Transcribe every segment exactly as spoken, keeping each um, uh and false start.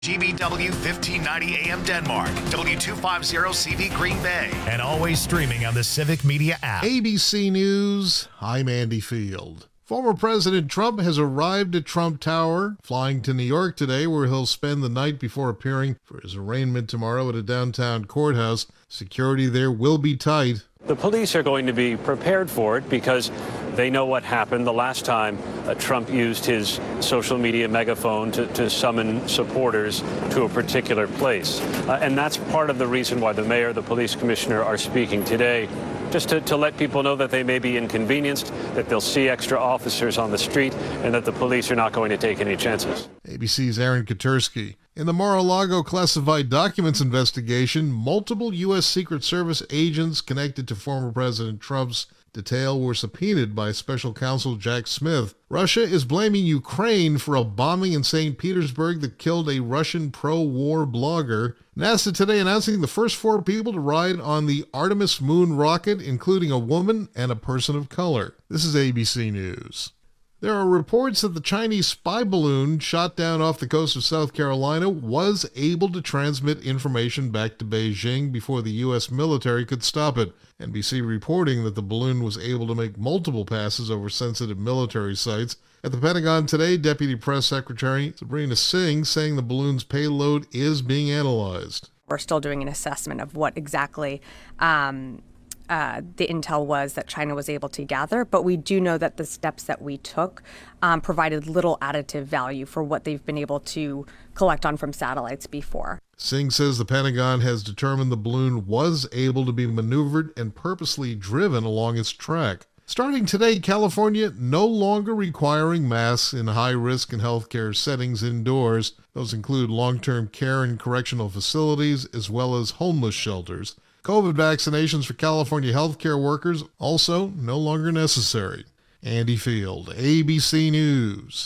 G B W fifteen ninety A M Denmark, W two fifty C V Green Bay, and always streaming on the Civic Media app. A B C News, I'm Andy Field. Former President Trump has arrived at Trump Tower, flying to New York today, where he'll spend the night before appearing for his arraignment tomorrow at a downtown courthouse. Security there will be tight. The police are going to be prepared for it because they know what happened the last time uh, Trump used his social media megaphone to, to summon supporters to a particular place. Uh, and that's part of the reason why the mayor, the police commissioner are speaking today, just to, to let people know that they may be inconvenienced, that they'll see extra officers on the street, and that the police are not going to take any chances. A B C's Aaron Katursky. In the Mar-a-Lago classified documents investigation, multiple U S Secret Service agents connected to former President Trump's detail were subpoenaed by special counsel Jack Smith. Russia is blaming Ukraine for a bombing in Saint Petersburg that killed a Russian pro-war blogger. NASA today announcing the first four people to ride on the Artemis moon rocket, including a woman and a person of color. This is A B C News. There are reports that the Chinese spy balloon shot down off the coast of South Carolina was able to transmit information back to Beijing before the U S military could stop it. N B C reporting that the balloon was able to make multiple passes over sensitive military sites. At the Pentagon today, Deputy Press Secretary Sabrina Singh saying the balloon's payload is being analyzed. We're still doing an assessment of what exactly um, Uh, the intel was that China was able to gather, but we do know that the steps that we took um, provided little additive value for what they've been able to collect on from satellites before. Singh says the Pentagon has determined the balloon was able to be maneuvered and purposely driven along its track. Starting today, California no longer requiring masks in high-risk and healthcare settings indoors. Those include long-term care and correctional facilities, as well as homeless shelters. COVID vaccinations for California healthcare workers also no longer necessary. Andy Field, A B C News.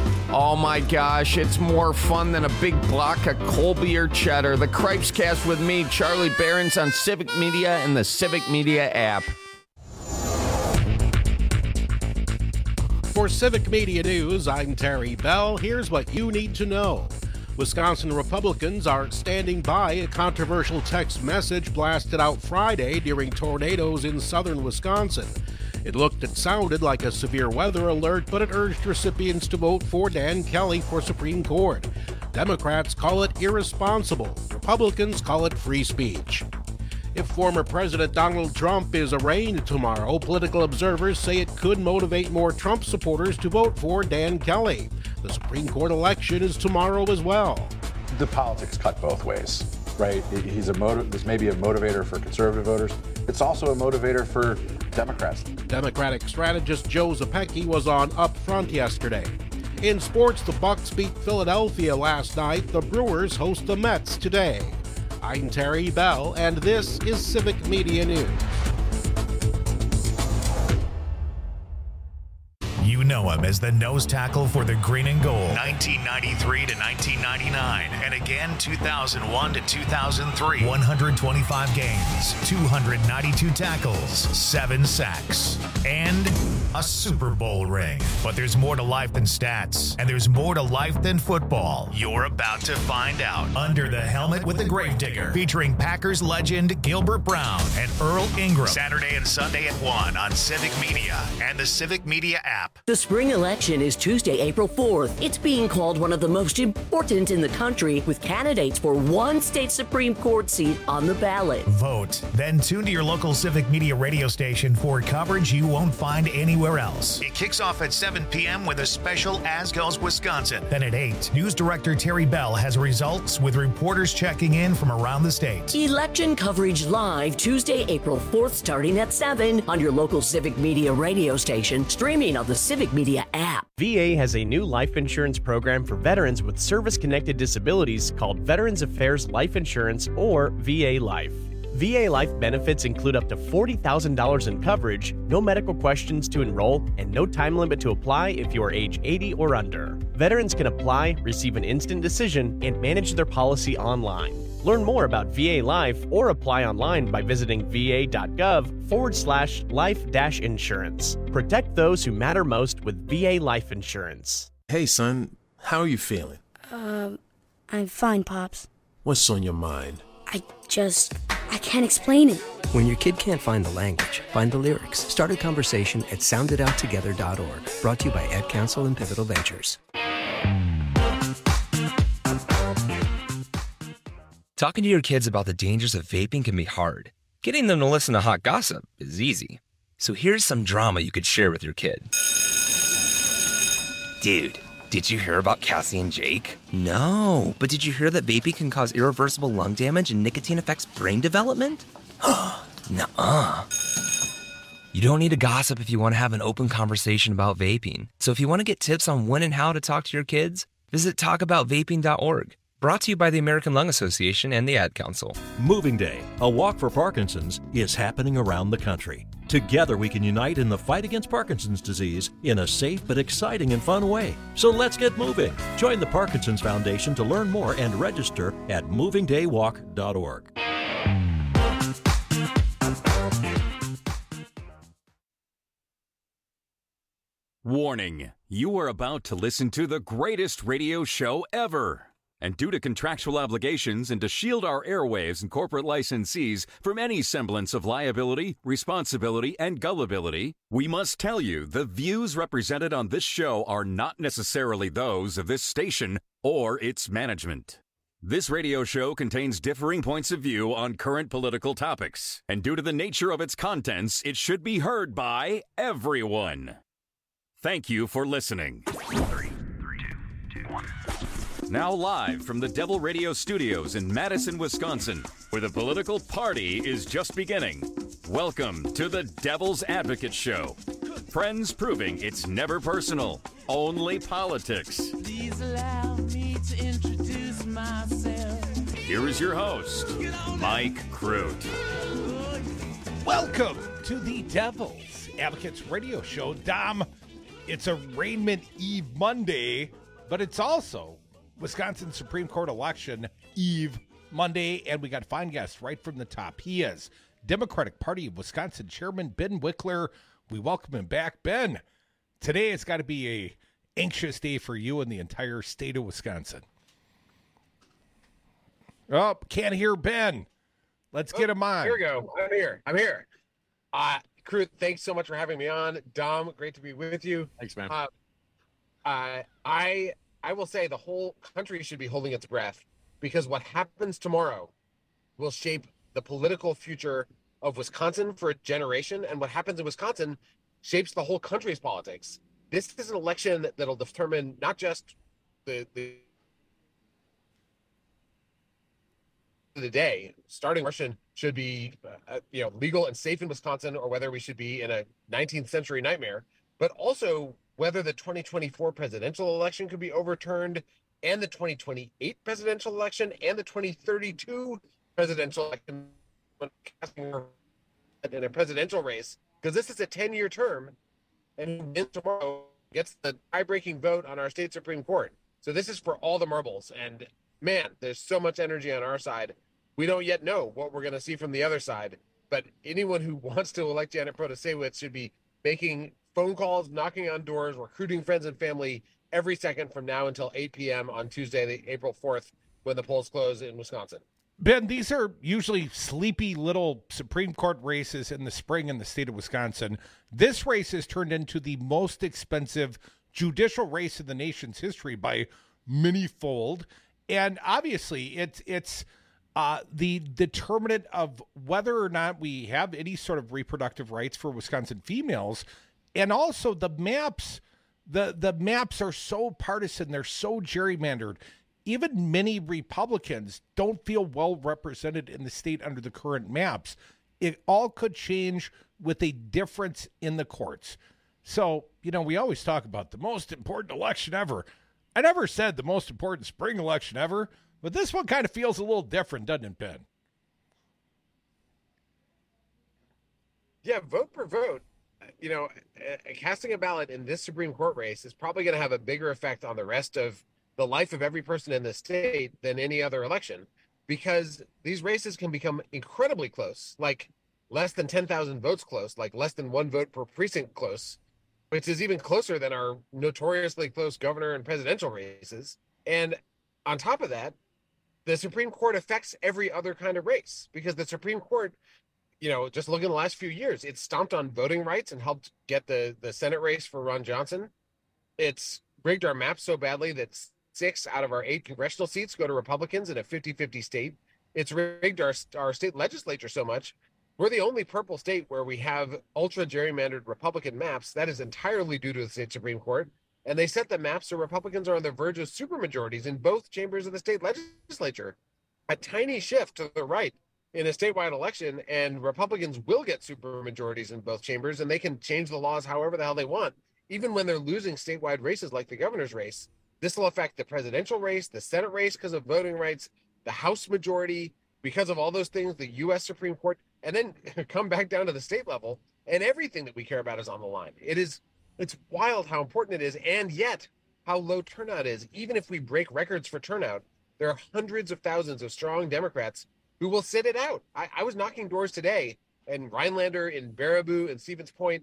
Oh my gosh, it's more fun than a big block of Colby or cheddar. The Cripes Cast with me, Charlie Behrens, on Civic Media and the Civic Media app. For Civic Media News, I'm Terry Bell. Here's what you need to know. Wisconsin Republicans are standing by a controversial text message blasted out Friday during tornadoes in southern Wisconsin. It looked and sounded like a severe weather alert, but it urged recipients to vote for Dan Kelly for Supreme Court. Democrats call it irresponsible. Republicans call it free speech. If former President Donald Trump is arraigned tomorrow, political observers say it could motivate more Trump supporters to vote for Dan Kelly. The Supreme Court election is tomorrow as well. The politics cut both ways, right? He's a motiv- this may be a motivator for conservative voters. It's also a motivator for Democrats. Democratic strategist Joe Zepecki was on Up Front yesterday. In sports, the Bucks beat Philadelphia last night. The Brewers host the Mets today. I'm Terry Bell, and this is Civic Media News. You know him as the nose tackle for the green and gold, nineteen ninety-three to nineteen ninety-nine, and again two thousand one to two thousand three. one hundred twenty-five games, two hundred ninety-two tackles, seven sacks, and a Super Bowl ring. But there's more to life than stats, and there's more to life than football. You're about to find out. Under the Helmet with the Gravedigger, featuring Packers legend Gilbert Brown and Earl Ingram. Saturday and Sunday at one on Civic Media and the Civic Media app. The spring election is Tuesday, April fourth. It's being called one of the most important in the country, with candidates for one state Supreme Court seat on the ballot. Vote. Then tune to your local Civic Media radio station for coverage you won't find anywhere else. It kicks off at seven p.m. with a special As Goes Wisconsin. Then at eight, News Director Terry Bell has results with reporters checking in from around the state. Election coverage live Tuesday, April fourth, starting at seven on your local Civic Media radio station, streaming on the Civic Media app. V A has a new life insurance program for veterans with service-connected disabilities called Veterans Affairs Life Insurance, or V A Life. V A Life benefits include up to forty thousand dollars in coverage, no medical questions to enroll, and no time limit to apply if you are age eighty or under. Veterans can apply, receive an instant decision, and manage their policy online. Learn more about V A Life or apply online by visiting va.gov forward slash life dash insurance. Protect those who matter most with V A Life Insurance. Hey, son, how are you feeling? Um, I'm fine, Pops. What's on your mind? I just... I can't explain it. When your kid can't find the language, find the lyrics. Start a conversation at sound it out together dot org. Brought to you by Ed Council and Pivotal Ventures. Talking to your kids about the dangers of vaping can be hard. Getting them to listen to hot gossip is easy. So here's some drama you could share with your kid. Dude, did you hear about Cassie and Jake? No, but did you hear that vaping can cause irreversible lung damage and nicotine affects brain development? Nuh-uh. You don't need to gossip if you want to have an open conversation about vaping. So if you want to get tips on when and how to talk to your kids, visit talk about vaping dot org. Brought to you by the American Lung Association and the Ad Council. Moving Day, a walk for Parkinson's, is happening around the country. Together we can unite in the fight against Parkinson's disease in a safe but exciting and fun way. So let's get moving. Join the Parkinson's Foundation to learn more and register at moving day walk dot org. Warning, you are about to listen to the greatest radio show ever. And due to contractual obligations and to shield our airwaves and corporate licensees from any semblance of liability, responsibility, and gullibility, we must tell you the views represented on this show are not necessarily those of this station or its management. This radio show contains differing points of view on current political topics, and due to the nature of its contents, it should be heard by everyone. Thank you for listening. Three, three, two, two, one. Now live from the Devil Radio Studios in Madison, Wisconsin, where the political party is just beginning. Welcome to the Devil's Advocate Show. Friends proving it's never personal, only politics. Please allow me to introduce myself. Here is your host, Mike Crute. Welcome to the Devil's Advocates Radio Show. Dom, it's Arraignment Eve Monday, but it's also Wisconsin Supreme Court Election Eve Monday, and we got a fine guest right from the top. He is Democratic Party of Wisconsin Chairman Ben Wickler. We welcome him back. Ben, today it's got to be a anxious day for you and the entire state of Wisconsin. Oh, can't hear Ben. Let's oh, get him on. Here we go. I'm here. I'm here. Uh, Crute, thanks so much for having me on. Dom, great to be with you. Thanks, man. Uh, uh, I I will say the whole country should be holding its breath, because what happens tomorrow will shape the political future of Wisconsin for a generation, and what happens in Wisconsin shapes the whole country's politics. This is an election that'll determine not just the the, the day. Starting Russian should be uh, you know legal and safe in Wisconsin, or whether we should be in a nineteenth century nightmare, but also whether the twenty twenty-four presidential election could be overturned, and the twenty twenty-eight presidential election, and the twenty thirty-two presidential election in a presidential race, because this is a ten-year term, and who wins tomorrow gets the tie-breaking vote on our state Supreme Court. So this is for all the marbles, and man, there's so much energy on our side. We don't yet know what we're going to see from the other side, but anyone who wants to elect Janet Protasiewicz should be making phone calls, knocking on doors, recruiting friends and family every second from now until eight p.m. on Tuesday, the April fourth, when the polls close in Wisconsin. Ben, these are usually sleepy little Supreme Court races in the spring in the state of Wisconsin. This race has turned into the most expensive judicial race in the nation's history by many-fold. And obviously, it's it's uh, the determinant of whether or not we have any sort of reproductive rights for Wisconsin females. And also the maps, the, the maps are so partisan. They're so gerrymandered. Even many Republicans don't feel well represented in the state under the current maps. It all could change with a difference in the courts. So, you know, we always talk about the most important election ever. I never said the most important spring election ever, but this one kind of feels a little different, doesn't it, Ben? Yeah, vote per vote. You know, casting a ballot in this Supreme Court race is probably going to have a bigger effect on the rest of the life of every person in the state than any other election, because these races can become incredibly close, like less than ten thousand votes close, like less than one vote per precinct close, which is even closer than our notoriously close governor and presidential races. And on top of that, the Supreme Court affects every other kind of race, because the Supreme Court, you know, just look in the last few years, it's stomped on voting rights and helped get the, the Senate race for Ron Johnson. It's rigged our maps so badly that six out of our eight congressional seats go to Republicans in a fifty-fifty state. It's rigged our, our state legislature so much. We're the only purple state where we have ultra gerrymandered Republican maps. That is entirely due to the state Supreme Court. And they set the maps so Republicans are on the verge of supermajorities in both chambers of the state legislature. A tiny shift to the right in a statewide election, and Republicans will get supermajorities in both chambers, and they can change the laws however the hell they want, even when they're losing statewide races like the governor's race. This will affect the presidential race, the Senate race because of voting rights, the House majority because of all those things, the U S Supreme Court, and then come back down to the state level, and everything that we care about is on the line. It is It's wild how important it is, and yet how low turnout is. Even if we break records for turnout, there are hundreds of thousands of strong Democrats who will sit it out. I, I was knocking doors today in Rhinelander, in Baraboo, in Stevens Point.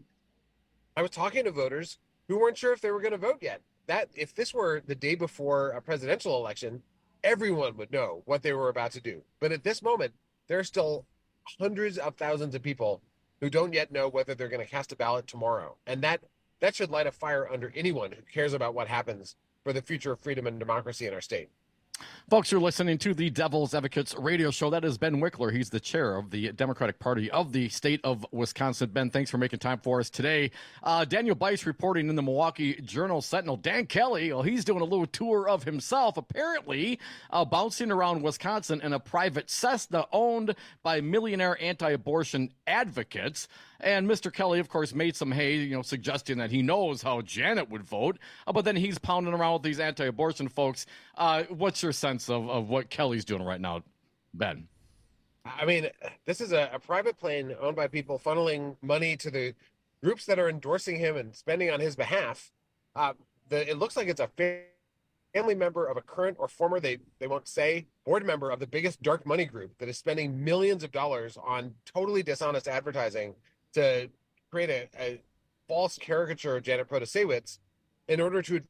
I was talking to voters who weren't sure if they were going to vote yet. That if this were the day before a presidential election, everyone would know what they were about to do. But at this moment, there are still hundreds of thousands of people who don't yet know whether they're going to cast a ballot tomorrow. And that That should light a fire under anyone who cares about what happens for the future of freedom and democracy in our state. Folks, you're listening to the Devil's Advocates radio show. That is Ben Wickler. He's the chair of the Democratic Party of the state of Wisconsin. Ben, thanks for making time for us today. Uh, Daniel Bice reporting in the Milwaukee Journal-Sentinel. Dan Kelly, well, he's doing a little tour of himself, apparently uh, bouncing around Wisconsin in a private Cessna owned by millionaire anti-abortion advocates. And Mister Kelly, of course, made some hay, you know, suggesting that he knows how Janet would vote. Uh, but then he's pounding around with these anti-abortion folks. Uh, what's your sense of, of what Kelly's doing right now, Ben? I mean, this is a, a private plane owned by people funneling money to the groups that are endorsing him and spending on his behalf. Uh, the, it looks like it's a family member of a current or former, they, they won't say, board member of the biggest dark money group that is spending millions of dollars on totally dishonest advertising to create a, a false caricature of Janet Protasiewicz in order to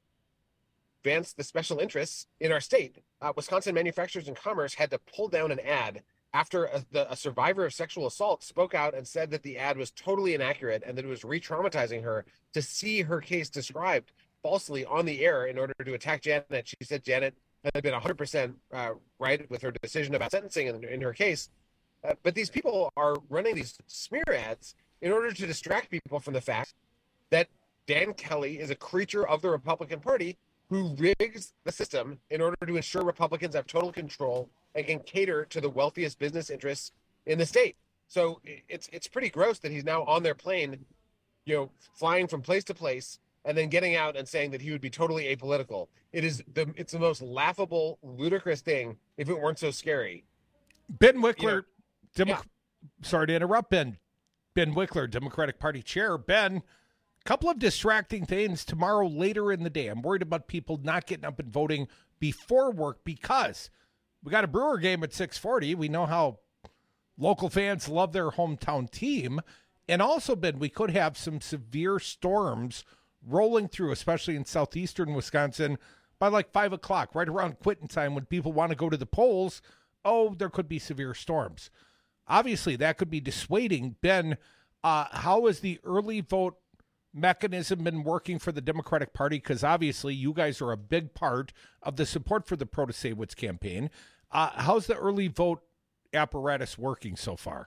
advance the special interests in our state. Uh, Wisconsin Manufacturers and Commerce had to pull down an ad after a, the, a survivor of sexual assault spoke out and said that the ad was totally inaccurate and that it was re-traumatizing her to see her case described falsely on the air in order to attack Janet. She said Janet had been one hundred percent uh, right with her decision about sentencing in, in her case. Uh, but these people are running these smear ads in order to distract people from the fact that Dan Kelly is a creature of the Republican Party who rigs the system in order to ensure Republicans have total control and can cater to the wealthiest business interests in the state. So it's it's pretty gross that he's now on their plane, you know, flying from place to place and then getting out and saying that he would be totally apolitical. It is the it's the most laughable, ludicrous thing if it weren't so scary. Ben Wickler, You know, Demo- yeah. sorry to interrupt, Ben. Ben Wickler, Democratic Party chair. Ben, couple of distracting things tomorrow later in the day. I'm worried about people not getting up and voting before work because we got a Brewer game at six forty. We know how local fans love their hometown team. And also, Ben, we could have some severe storms rolling through, especially in southeastern Wisconsin, by like five o'clock, right around quitting time when people want to go to the polls. Oh, there could be severe storms. Obviously, that could be dissuading. Ben, uh, how has the early vote mechanism been working for the Democratic Party? Because obviously you guys are a big part of the support for the Protasiewicz campaign. Uh, how's the early vote apparatus working so far?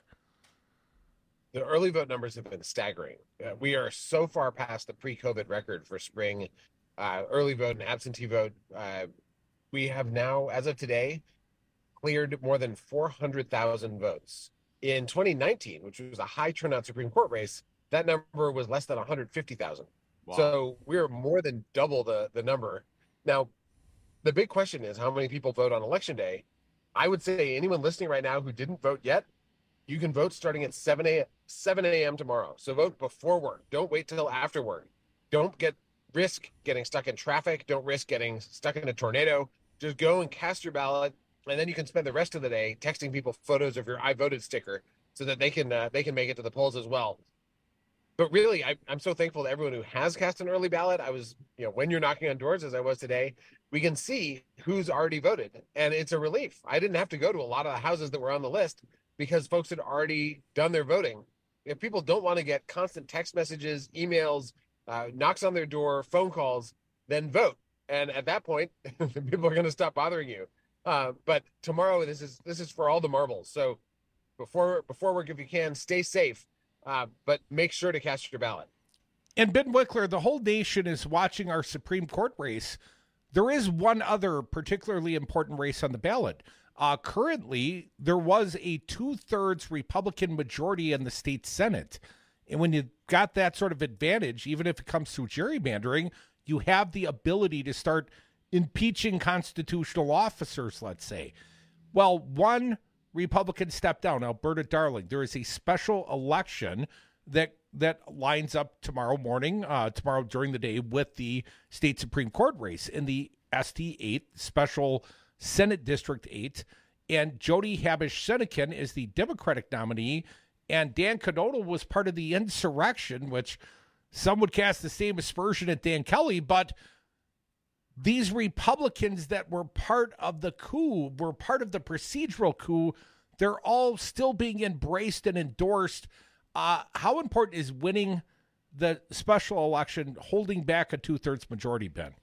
The early vote numbers have been staggering. Uh, we are so far past the pre-COVID record for spring uh, early vote and absentee vote. Uh, we have now, as of today, cleared more than four hundred thousand votes. In twenty nineteen, which was a high turnout Supreme Court race, that number was less than one hundred fifty thousand. Wow. So we're more than double the, the number. Now, the big question is how many people vote on Election Day? I would say anyone listening right now who didn't vote yet, you can vote starting at seven a.m. tomorrow. So vote before work. Don't wait till after work. Don't get risk getting stuck in traffic. Don't risk getting stuck in a tornado. Just go and cast your ballot. And then you can spend the rest of the day texting people photos of your I voted sticker so that they can uh, they can make it to the polls as well. But really, I, I'm so thankful to everyone who has cast an early ballot. I was, you know, when you're knocking on doors, as I was today, we can see who's already voted. And it's a relief. I didn't have to go to a lot of the houses that were on the list because folks had already done their voting. If people don't want to get constant text messages, emails, uh, knocks on their door, phone calls, then vote. And at that point, people are going to stop bothering you. Uh, but tomorrow, this is this is for all the marbles. So before before work, if you can, stay safe, uh, but make sure to cast your ballot. And Ben Wickler, the whole nation is watching our Supreme Court race. There is one other particularly important race on the ballot. Uh, currently, there was a two-thirds Republican majority in the state Senate. And when you got that sort of advantage, even if it comes through gerrymandering, you have the ability to start impeaching constitutional officers, let's say. Well, one Republican stepped down, Alberta Darling. There is a special election that that lines up tomorrow morning, uh, tomorrow during the day with the state Supreme Court race in the S T eight, Special Senate District eight. And Jody Habush-Sinekin is the Democratic nominee, and Dan Knodl was part of the insurrection, which some would cast the same aspersion at Dan Kelly, but these Republicans that were part of the coup, were part of the procedural coup, they're all still being embraced and endorsed. Uh, how important is winning the special election, holding back a two-thirds majority, Ben?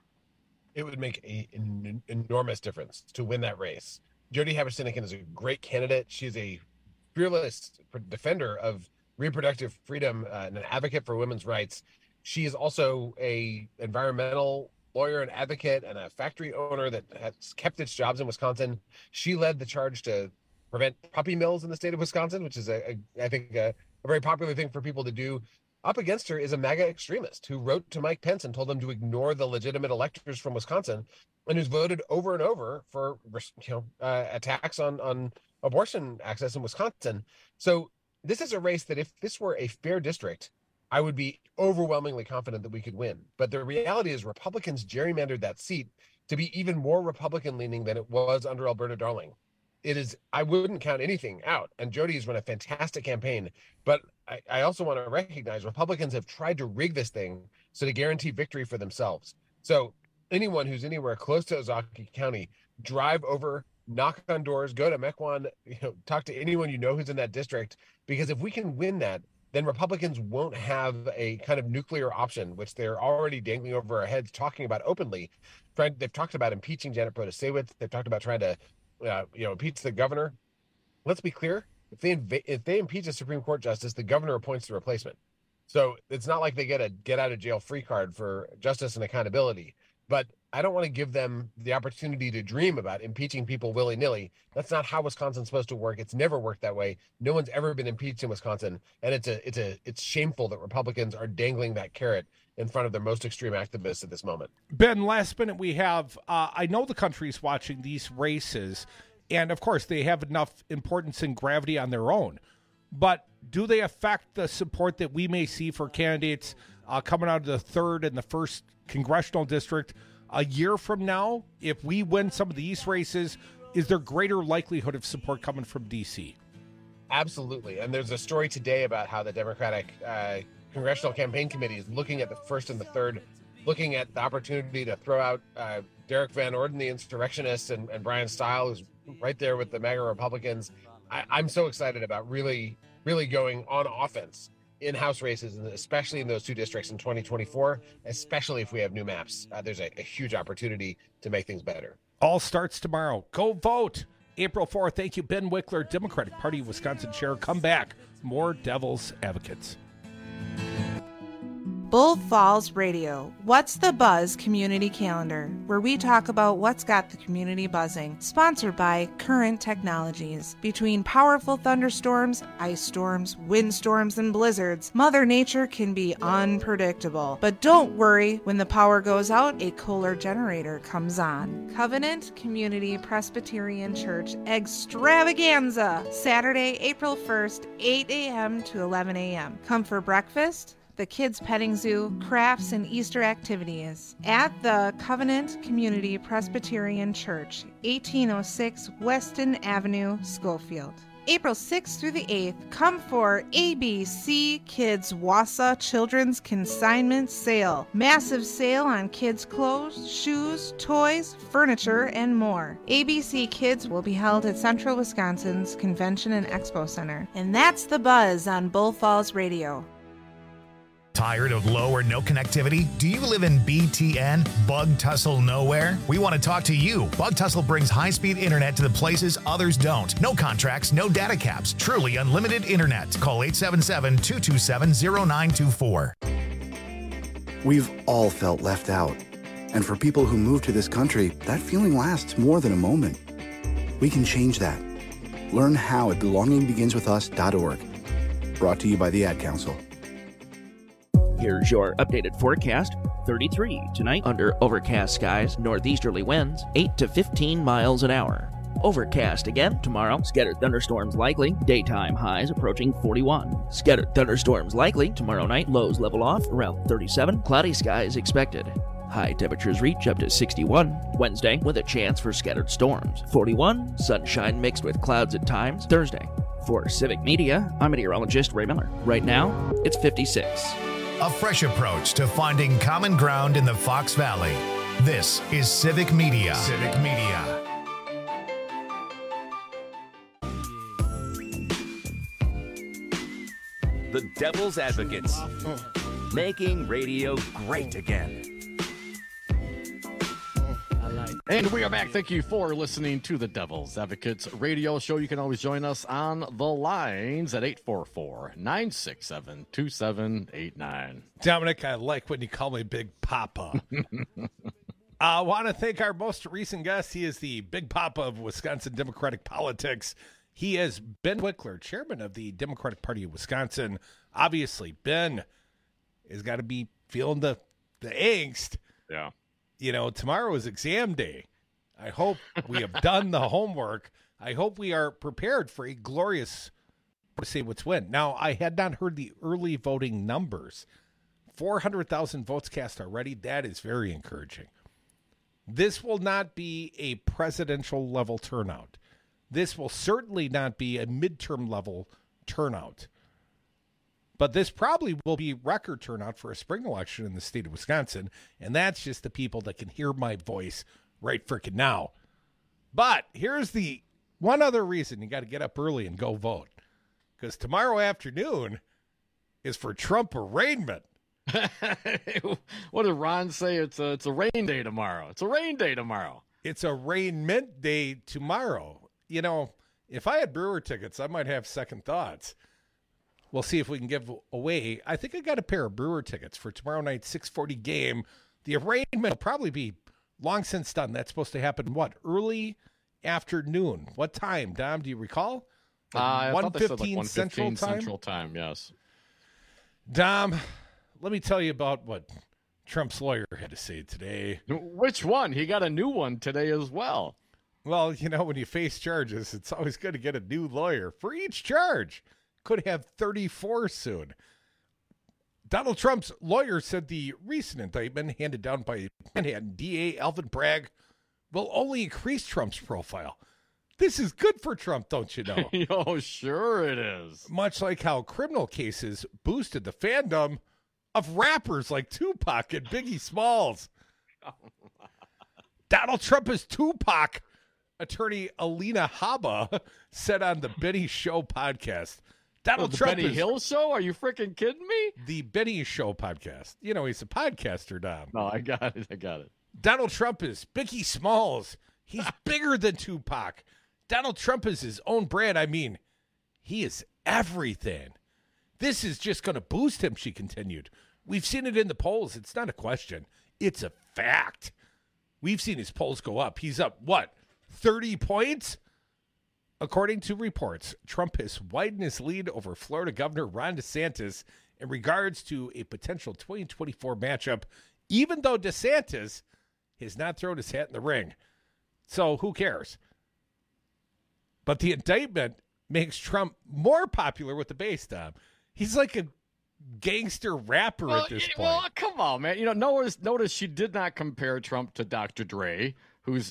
It would make a, an enormous difference to win that race. Jody Habush-Sinekin is a great candidate. She's a fearless defender of reproductive freedom uh, and an advocate for women's rights. She is also a environmental lawyer and advocate and a factory owner that has kept its jobs in Wisconsin. She led the charge to prevent puppy mills in the state of Wisconsin, which is, a, a I think, a, a very popular thing for people to do. Up against her is a MAGA extremist who wrote to Mike Pence and told him to ignore the legitimate electors from Wisconsin, and who's voted over and over for, you know, uh, attacks on, on abortion access in Wisconsin. So this is a race that if this were a fair district, I would be overwhelmingly confident that we could win. But the reality is Republicans gerrymandered that seat to be even more Republican leaning than it was under Alberta Darling. It is, I wouldn't count anything out. And Jody's run a fantastic campaign. But I, I also want to recognize Republicans have tried to rig this thing so to guarantee victory for themselves. So anyone who's anywhere close to Ozaukee County, drive over, knock on doors, go to Mequon, you know, talk to anyone you know who's in that district. Because if we can win that, then Republicans won't have a kind of nuclear option, which they're already dangling over our heads, talking about openly. They've talked about impeaching Janet Protasewicz. They've talked about trying to, uh, you know, impeach the governor. Let's be clear: if they inv- if they impeach a Supreme Court justice, the governor appoints the replacement. So it's not like they get a get out of jail free card for justice and accountability. But I don't want to give them the opportunity to dream about impeaching people willy-nilly. That's not how Wisconsin's supposed to work. It's never worked that way. No one's ever been impeached in Wisconsin, and it's a it's a it's shameful that Republicans are dangling that carrot in front of their most extreme activists at this moment. Ben, last minute we have, uh, I know the country's watching these races, and of course they have enough importance and gravity on their own, but do they affect the support that we may see for candidates uh, coming out of the third and the first congressional district a year from now? If we win some of these races, is there greater likelihood of support coming from D C? Absolutely. And there's a story today about how the Democratic uh, Congressional Campaign Committee is looking at the first and the third, looking at the opportunity to throw out uh, Derek Van Orden, the insurrectionist, and, and Brian Stile, who's right there with the MAGA Republicans. I, I'm so excited about really, really going on offense in House races, and especially in those two districts in twenty twenty-four, especially if we have new maps. Uh, there's a, a huge opportunity to make things better. All starts tomorrow. Go vote. April fourth. Thank you, Ben Wickler, Democratic Party Wisconsin Chair. Come back. More Devil's Advocates. Bull Falls Radio, What's the Buzz Community Calendar, where we talk about what's got the community buzzing. Sponsored by Current Technologies. Between powerful thunderstorms, ice storms, windstorms, and blizzards, Mother Nature can be unpredictable. But don't worry, when the power goes out, a Kohler generator comes on. Covenant Community Presbyterian Church Extravaganza, Saturday, April first, eight a.m. to eleven a.m. Come for breakfast, the kids' petting zoo, crafts, and Easter activities at the Covenant Community Presbyterian Church, eighteen oh six Weston Avenue, Schofield. April sixth through the eighth, come for A B C Kids Wausau Children's Consignment Sale. Massive sale on kids' clothes, shoes, toys, furniture, and more. A B C Kids will be held at Central Wisconsin's Convention and Expo Center. And that's the buzz on Bull Falls Radio. Tired of low or no connectivity? Do you live in B T N, Bug Tussle Nowhere? We want to talk to you. Bug Tussle brings high-speed internet to the places others don't. No contracts, no data caps. Truly unlimited internet. Call eight seven seven, two two seven, zero nine two four. We've all felt left out. And for people who move to this country, that feeling lasts more than a moment. We can change that. Learn how at belonging begins with us dot org. Brought to you by the Ad Council. Here's your updated forecast. thirty-three tonight under overcast skies, northeasterly winds, eight to fifteen miles an hour. Overcast again tomorrow, scattered thunderstorms likely, daytime highs approaching forty-one. Scattered thunderstorms likely tomorrow night, lows level off around thirty-seven, cloudy skies expected. High temperatures reach up to sixty-one. Wednesday with a chance for scattered storms. forty-one, sunshine mixed with clouds at times. Thursday. For Civic Media, I'm meteorologist Ray Miller. Right now, it's fifty-six. A fresh approach to finding common ground in the Fox Valley. This is Civic Media. Civic Media. The Devil's Advocates. Making radio great again. And we are back. Thank you for listening to the Devil's Advocates radio show. You can always join us on the lines at eight four four, nine six seven, two seven eight nine. Dominic, I like when you call me Big Papa. I want to thank our most recent guest. He is the Big Papa of Wisconsin Democratic politics. He is Ben Wickler, chairman of the Democratic Party of Wisconsin. Obviously, Ben has got to be feeling the, the angst. Yeah. You know, tomorrow is exam day. I hope we have done the homework. I hope we are prepared for a glorious, to say what's win. Now, I had not heard the early voting numbers. four hundred thousand votes cast already. That is very encouraging. This will not be a presidential level turnout. This will certainly not be a midterm level turnout. But this probably will be record turnout for a spring election in the state of Wisconsin, and that's just the people that can hear my voice right frickin' now. But here's the one other reason you got to get up early and go vote, because tomorrow afternoon is for Trump arraignment. What did Ron say? It's a, it's a rain day tomorrow. It's a rain day tomorrow. It's arraignment day tomorrow. You know, if I had Brewer tickets, I might have second thoughts. We'll see if we can give away. I think I got a pair of Brewer tickets for tomorrow night's six forty game. The arraignment will probably be long since done. That's supposed to happen, what, early afternoon? What time, Dom? Do you recall? Like uh, one fifteen like Central time? Central time, yes. Dom, let me tell you about what Trump's lawyer had to say today. Which one? He got a new one today as well. Well, you know, when you face charges, it's always good to get a new lawyer for each charge. Could have thirty-four soon. Donald Trump's lawyer said the recent indictment handed down by Manhattan D A Alvin Bragg will only increase Trump's profile. This is good for Trump, don't you know? Oh, sure it is. Much like how criminal cases boosted the fandom of rappers like Tupac and Biggie Smalls. Donald Trump is Tupac, attorney Alina Habba said on the Benny Show podcast. Donald oh, the Trump Benny is Hill Show? Are you freaking kidding me? The Benny Show podcast. You know, he's a podcaster, Dom. No, I got it. I got it. Donald Trump is Biggie Smalls. He's bigger than Tupac. Donald Trump is his own brand. I mean, he is everything. This is just going to boost him, she continued. We've seen it in the polls. It's not a question. It's a fact. We've seen his polls go up. He's up, what, thirty points? According to reports, Trump has widened his lead over Florida Governor Ron DeSantis in regards to a potential twenty twenty-four matchup, even though DeSantis has not thrown his hat in the ring. So who cares? But the indictment makes Trump more popular with the base, Tom. He's like a gangster rapper well, at this point. Well, come on, man. You know, notice, notice she did not compare Trump to Doctor Dre, who's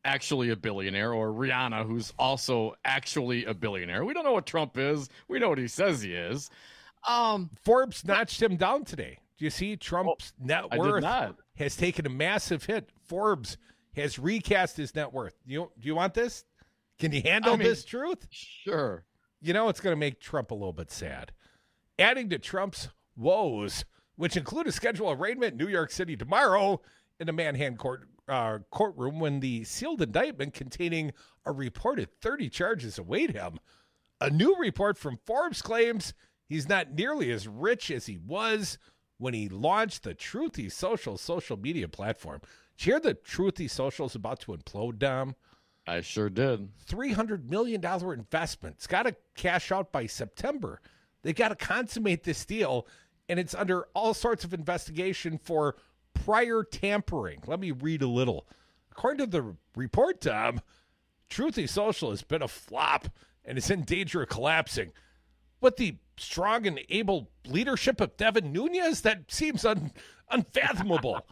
actually a billionaire, or Rihanna, who's also actually a billionaire. We don't know what Trump is. We know what he says he is. Um, Forbes notched him down today. Do you see Trump's oh, net I worth did not. has taken a massive hit? Forbes has recast his net worth. You do you want this? Can you handle I mean, this truth? Sure. You know it's going to make Trump a little bit sad. Adding to Trump's woes, which include a scheduled arraignment in New York City tomorrow in the Manhattan court uh, courtroom when the sealed indictment containing a reported thirty charges await him. A new report from Forbes claims he's not nearly as rich as he was when he launched the Truthy Social social media platform. Did you hear the Truthy Social is about to implode, Dom? I sure did. three hundred million dollars investment. It's got to cash out by September. They got to consummate this deal, and it's under all sorts of investigation for prior tampering. Let me read a little. According to the report, Tom, Truthy Social has been a flop and is in danger of collapsing. With the strong and able leadership of Devin Nunes, that seems un- unfathomable.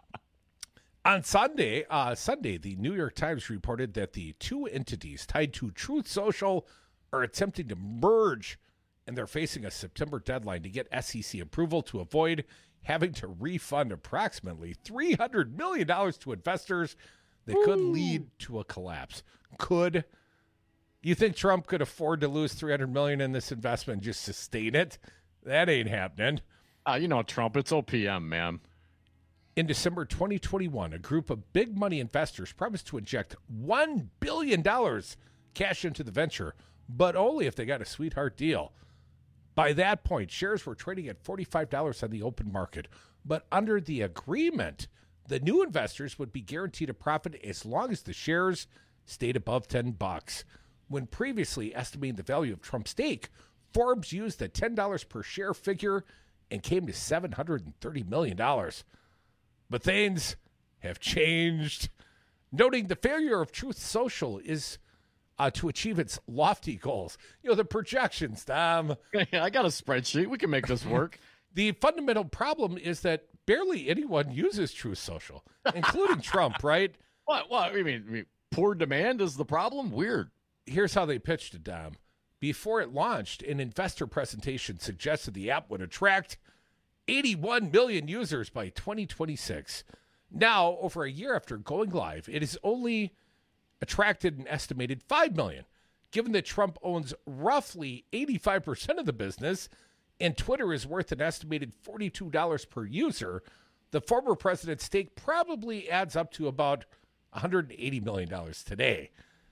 On Sunday, uh, Sunday, the New York Times reported that the two entities tied to Truth Social are attempting to merge, and they're facing a September deadline to get S E C approval to avoid having to refund approximately three hundred million dollars to investors that Ooh. could lead to a collapse. Could. You think Trump could afford to lose three hundred million dollars in this investment and just sustain it? That ain't happening. Uh, you know, Trump, it's O P M, man. In December twenty twenty-one, a group of big money investors promised to inject one billion dollars cash into the venture, but only if they got a sweetheart deal. By that point, shares were trading at forty-five dollars on the open market. But under the agreement, the new investors would be guaranteed a profit as long as the shares stayed above ten bucks. When previously estimating the value of Trump's stake, Forbes used the ten dollars per share figure and came to seven hundred thirty million dollars. But things have changed, noting the failure of Truth Social is uh, to achieve its lofty goals. You know, the projections, Tom. I got a spreadsheet. We can make this work. The fundamental problem is that barely anyone uses Truth Social, including Trump, right? What? What? I mean, I mean, poor demand is the problem? Weird. Here's how they pitched it, Dom. Before it launched, an investor presentation suggested the app would attract eighty-one million users by twenty twenty-six. Now, over a year after going live, it has only attracted an estimated five million. Given that Trump owns roughly eighty-five percent of the business and Twitter is worth an estimated forty-two dollars per user, the former president's stake probably adds up to about one hundred eighty million dollars today.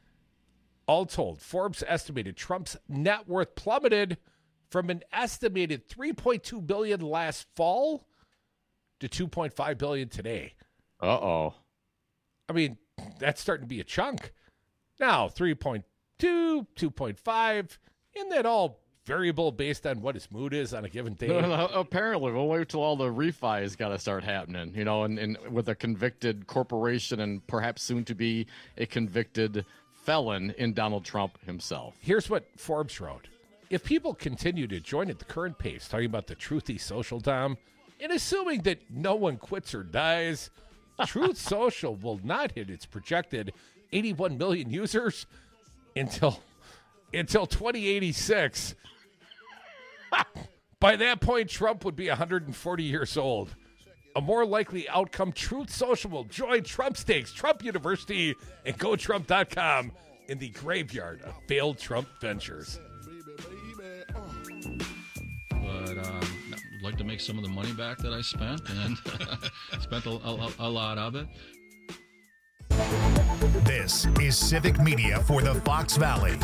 All told, Forbes estimated Trump's net worth plummeted from an estimated three point two billion dollars last fall to two point five billion dollars today. Uh-oh. I mean, that's starting to be a chunk. Now, three point two, two point five, isn't that all variable based on what his mood is on a given day? No, no, apparently, we'll wait till all the refis got to start happening, you know, and, and with a convicted corporation and perhaps soon to be a convicted felon in Donald Trump himself. Here's what Forbes wrote. If people continue to join at the current pace, talking about the Truthy Social, Tom, and assuming that no one quits or dies, Truth Social will not hit its projected eighty-one million users until until twenty eighty-six. By that point, Trump would be one hundred forty years old. A more likely outcome, Truth Social will join Trump Stakes, Trump University, and go trump dot com in the graveyard of failed Trump ventures. But um, I'd like to make some of the money back that I spent, and spent a, a, a lot of it. This is Civic Media for the Fox Valley.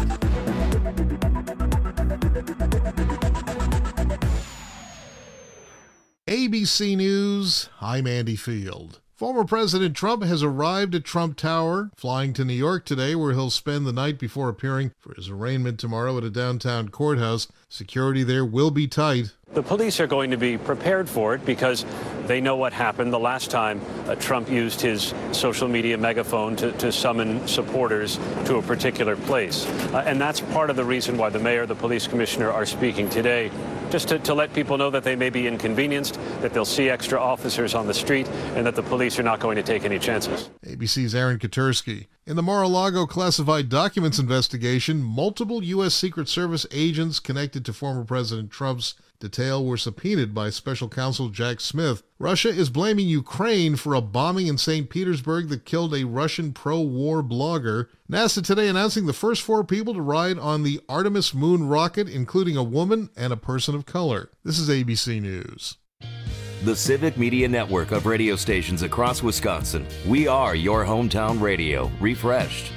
A B C News, I'm Andy Field. Former President Trump has arrived at Trump Tower, flying to New York today, where he'll spend the night before appearing for his arraignment tomorrow at a downtown courthouse. Security there will be tight. The police are going to be prepared for it because they know what happened the last time uh, Trump used his social media megaphone to, to summon supporters to a particular place. Uh, and that's part of the reason why the mayor, the police commissioner are speaking today, just to, to let people know that they may be inconvenienced, that they'll see extra officers on the street, and that the police are not going to take any chances. A B C's Aaron Katursky. In the Mar-a-Lago classified documents investigation, multiple U S. Secret Service agents connected to former President Trump's detail were subpoenaed by Special Counsel Jack Smith. Russia is blaming Ukraine for a bombing in Saint Petersburg that killed a Russian pro-war blogger. NASA today announcing the first four people to ride on the Artemis moon rocket, including a woman and a person of color. This is A B C News. The Civic Media Network of radio stations across Wisconsin. We are your hometown radio, refreshed.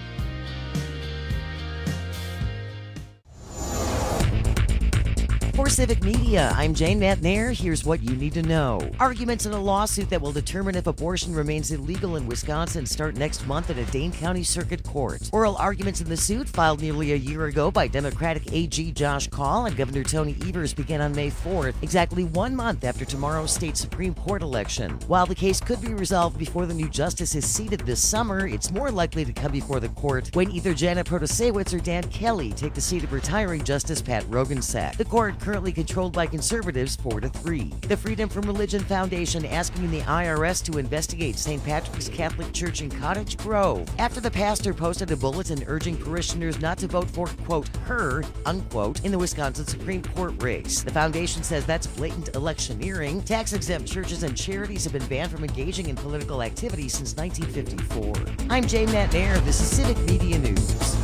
For Civic Media, I'm Jane Matnair. Here's what you need to know. Arguments in a lawsuit that will determine if abortion remains illegal in Wisconsin start next month at a Dane County Circuit Court. Oral arguments in the suit, filed nearly a year ago by Democratic A G Josh Kaul and Governor Tony Evers, began on May fourth, exactly one month after tomorrow's state Supreme Court election. While the case could be resolved before the new justice is seated this summer, it's more likely to come before the court when either Janet Protasewicz or Dan Kelly take the seat of retiring Justice Pat Roggensack. The court currently controlled by conservatives four to three. The Freedom from Religion Foundation asking the I R S to investigate Saint Patrick's Catholic Church in Cottage Grove after the pastor posted a bulletin urging parishioners not to vote for, quote, her, unquote, in the Wisconsin Supreme Court race. The foundation says that's blatant electioneering. Tax-exempt churches and charities have been banned from engaging in political activity since nineteen fifty-four. I'm Jane Matnair. This is Civic Media News.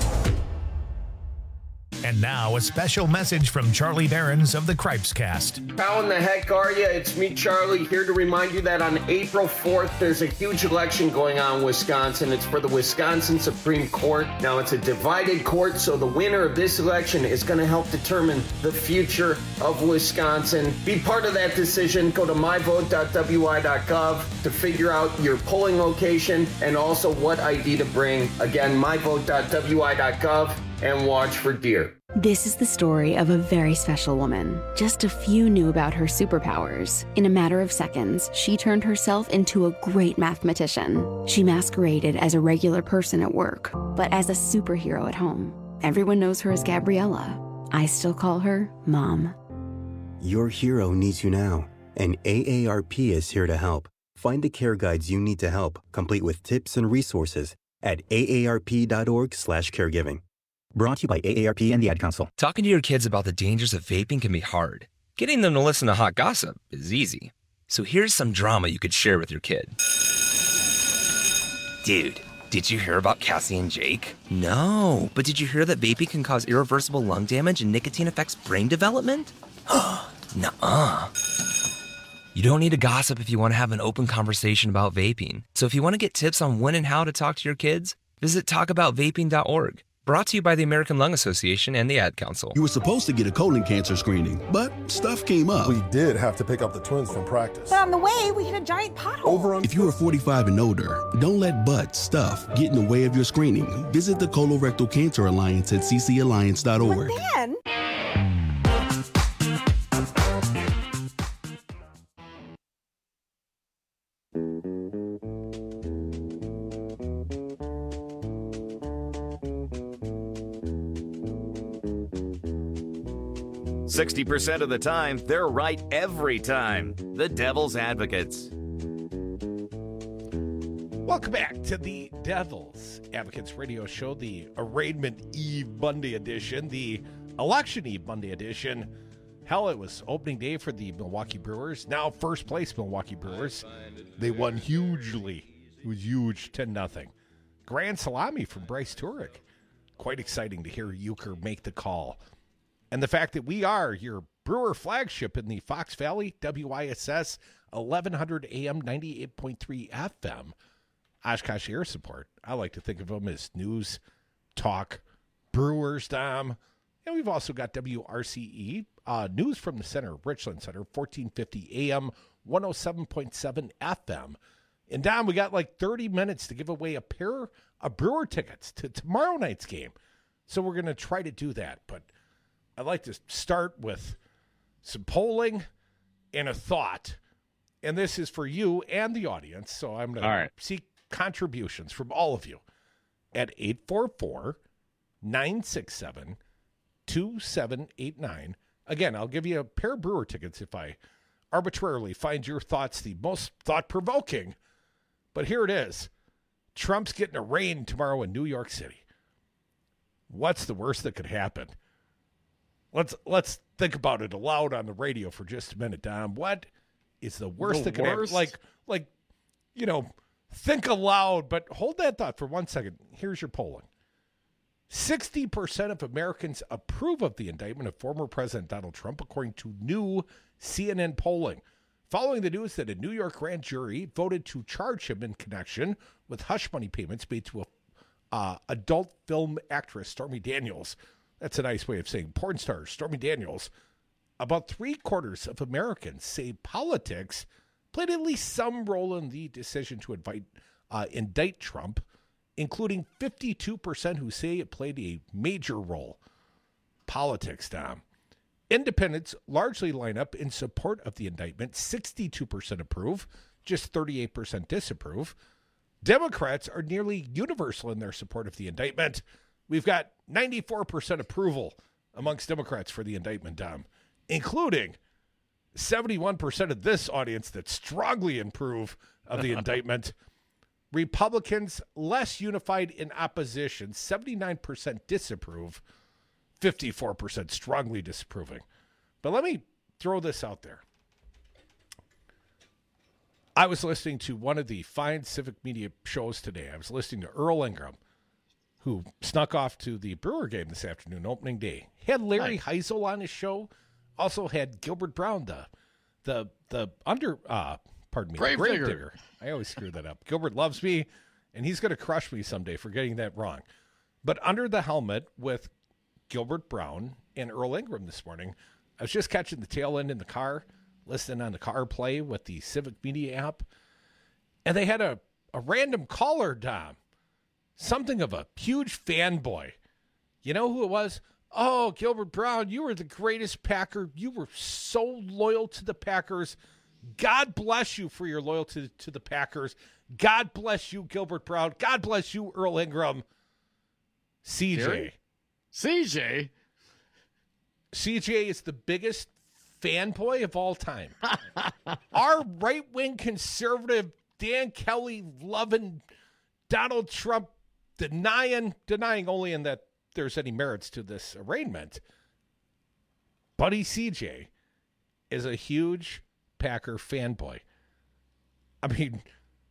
And now a special message from Charlie Behrens of the Cripes Cast. How in the heck are you? It's me, Charlie, here to remind you that on April fourth, there's a huge election going on in Wisconsin. It's for the Wisconsin Supreme Court. Now, it's a divided court, so the winner of this election is going to help determine the future of Wisconsin. Be part of that decision. Go to my vote dot w i dot gov to figure out your polling location and also what I D to bring. Again, my vote dot w i dot gov. And watch for deer. This is the story of a very special woman. Just a few knew about her superpowers. In a matter of seconds, she turned herself into a great mathematician. She masqueraded as a regular person at work, but as a superhero at home. Everyone knows her as Gabriella. I still call her Mom. Your hero needs you now, and A A R P is here to help. Find the care guides you need to help, complete with tips and resources at A A R P dot org slash caregiving. Brought to you by A A R P and the Ad Council. Talking to your kids about the dangers of vaping can be hard. Getting them to listen to hot gossip is easy. So here's some drama you could share with your kid. Dude, did you hear about Cassie and Jake? No, but did you hear that vaping can cause irreversible lung damage and nicotine affects brain development? Nuh-uh. You don't need to gossip if you want to have an open conversation about vaping. So if you want to get tips on when and how to talk to your kids, visit talk about vaping dot org. Brought to you by the American Lung Association and the Ad Council. You were supposed to get a colon cancer screening, but stuff came up. We did have to pick up the twins from practice. But on the way, we hit a giant pothole. Over on- if you are forty-five and older, don't let butt, stuff get in the way of your screening. Visit the Colorectal Cancer Alliance at c c alliance dot org. But then... sixty percent of the time, they're right every time. The Devil's Advocates. Welcome back to the Devil's Advocates radio show, the Arraignment Eve Monday edition, the Election Eve Monday edition. Hell, it was opening day for the Milwaukee Brewers. Now first place Milwaukee Brewers. They won hugely. It was huge, ten nothing. Grand salami from Bryce Turek. Quite exciting to hear Euchre make the call. And the fact that we are your Brewer flagship in the Fox Valley, W I S S, eleven hundred A M, ninety-eight point three F M, Oshkosh Air Support. I like to think of them as news, talk, Brewers, Dom. And we've also got W R C E, uh, news from the center, Richland Center, fourteen fifty A M, one oh seven point seven F M. And Dom, we got like thirty minutes to give away a pair of Brewer tickets to tomorrow night's game. So we're going to try to do that, but I'd like to start with some polling and a thought. And this is for you and the audience. So I'm going right. to seek contributions from all of you at eight four four, nine six seven, two seven eight nine. Again, I'll give you a pair of Brewer tickets if I arbitrarily find your thoughts the most thought-provoking. But here it is. Trump's getting arraigned tomorrow in New York City. What's the worst that could happen? Let's let's think about it aloud on the radio for just a minute, Dom. What is the worst The that could happen? worst? Like, like, you know, think aloud, but hold that thought for one second. Here's your polling. sixty percent of Americans approve of the indictment of former President Donald Trump, according to new C N N polling. Following the news that a New York grand jury voted to charge him in connection with hush money payments made to a uh, adult film actress Stormy Daniels. That's a nice way of saying porn star Stormy Daniels. About three quarters of Americans say politics played at least some role in the decision to invite, uh, indict Trump, including fifty-two percent who say it played a major role. Politics, Dom. Independents largely line up in support of the indictment. sixty-two percent approve, just thirty-eight percent disapprove. Democrats are nearly universal in their support of the indictment. We've got ninety-four percent approval amongst Democrats for the indictment, Dom, including seventy-one percent of this audience that strongly approve of the indictment. Republicans less unified in opposition, seventy-nine percent disapprove, fifty-four percent strongly disapproving. But let me throw this out there. I was listening to one of the fine civic media shows today. I was listening to Earl Ingram, who snuck off to the Brewer game this afternoon, opening day. He had Larry Nice. Heisel on his show. Also had Gilbert Brown, the the the under uh pardon me, Gravedigger. Gravedigger. I always screw that up. Gilbert loves me, and he's going to crush me someday for getting that wrong. But under the helmet with Gilbert Brown and Earl Ingram this morning, I was just catching the tail end in the car, listening on the car play with the Civic Media app, and they had a, a random caller, Dom, something of a huge fanboy. You know who it was? Oh, Gilbert Brown, you were the greatest Packer. You were so loyal to the Packers. God bless you for your loyalty to the Packers. God bless you, Gilbert Brown. God bless you, Earl Ingram. C J. Gary? C J? C J is the biggest fanboy of all time. Our right-wing conservative, Dan Kelly loving, Donald Trump denying, denying only in that there's any merits to this arraignment. Buddy C J is a huge Packer fanboy. I mean,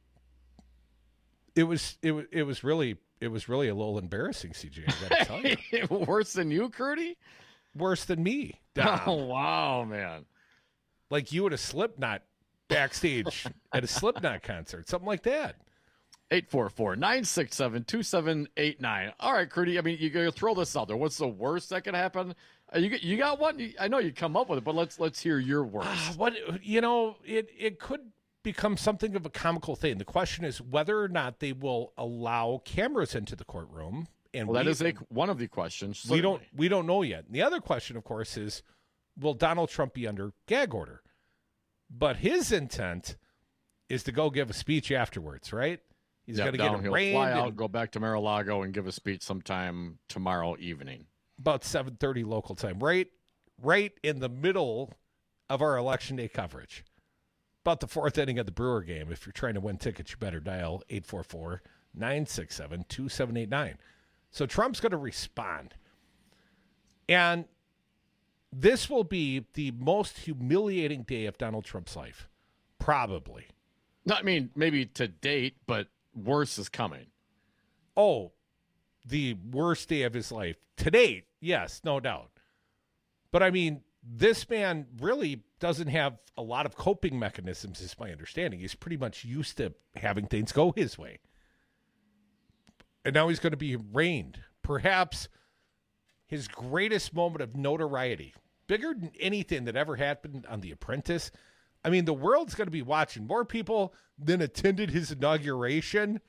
it was it was it was really it was really a little embarrassing, C J. I gotta tell you. Worse than you, Curdy? Worse than me. Dom. Oh, wow, man. Like you at a Slipknot backstage at a Slipknot concert, something like that. eight four four, nine six seven, two seven eight nine. All right, Curdy, I mean, you gotta throw this out there. What's the worst that could happen? Uh, you you got one? You- I know you come up with it, but let's let's hear your worst. Ah, what you know, it it could become something of a comical thing. The question is whether or not they will allow cameras into the courtroom. And Well, that we, is a, one of the questions. we don't certainly. we don't know yet. And the other question, of course, is will Donald Trump be under gag order? But his intent is to go give a speech afterwards, right? He's Yep, going to get down. He'll arraigned fly out, and go back to Mar-a-Lago, and give a speech sometime tomorrow evening. about seven thirty local time, right right in the middle of our Election Day coverage. About the fourth inning of the Brewer game. If you're trying to win tickets, you better dial eight four four, nine six seven, two seven eight nine. So Trump's going to respond. And this will be the most humiliating day of Donald Trump's life. Probably. No, I mean, maybe to date, but worse is coming. Oh, the worst day of his life. To date, yes, no doubt. But I mean, this man really doesn't have a lot of coping mechanisms, is my understanding. He's pretty much used to having things go his way. And now he's going to be arraigned. Perhaps his greatest moment of notoriety, bigger than anything that ever happened on The Apprentice. I mean, the world's going to be watching. More people than attended his inauguration.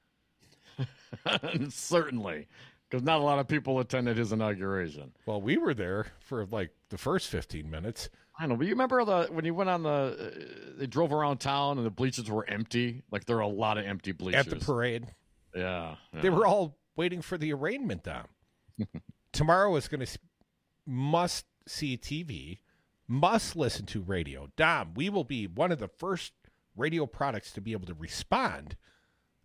Certainly, because not a lot of people attended his inauguration. Well, we were there for like the first fifteen minutes. I know, but you remember the when you went on the, uh, they drove around town and the bleachers were empty? Like, there are a lot of empty bleachers. At the parade. Yeah. yeah. They were all waiting for the arraignment, Dom. Tomorrow is going to must see T V, must listen to radio. Dom, we will be one of the first radio products to be able to respond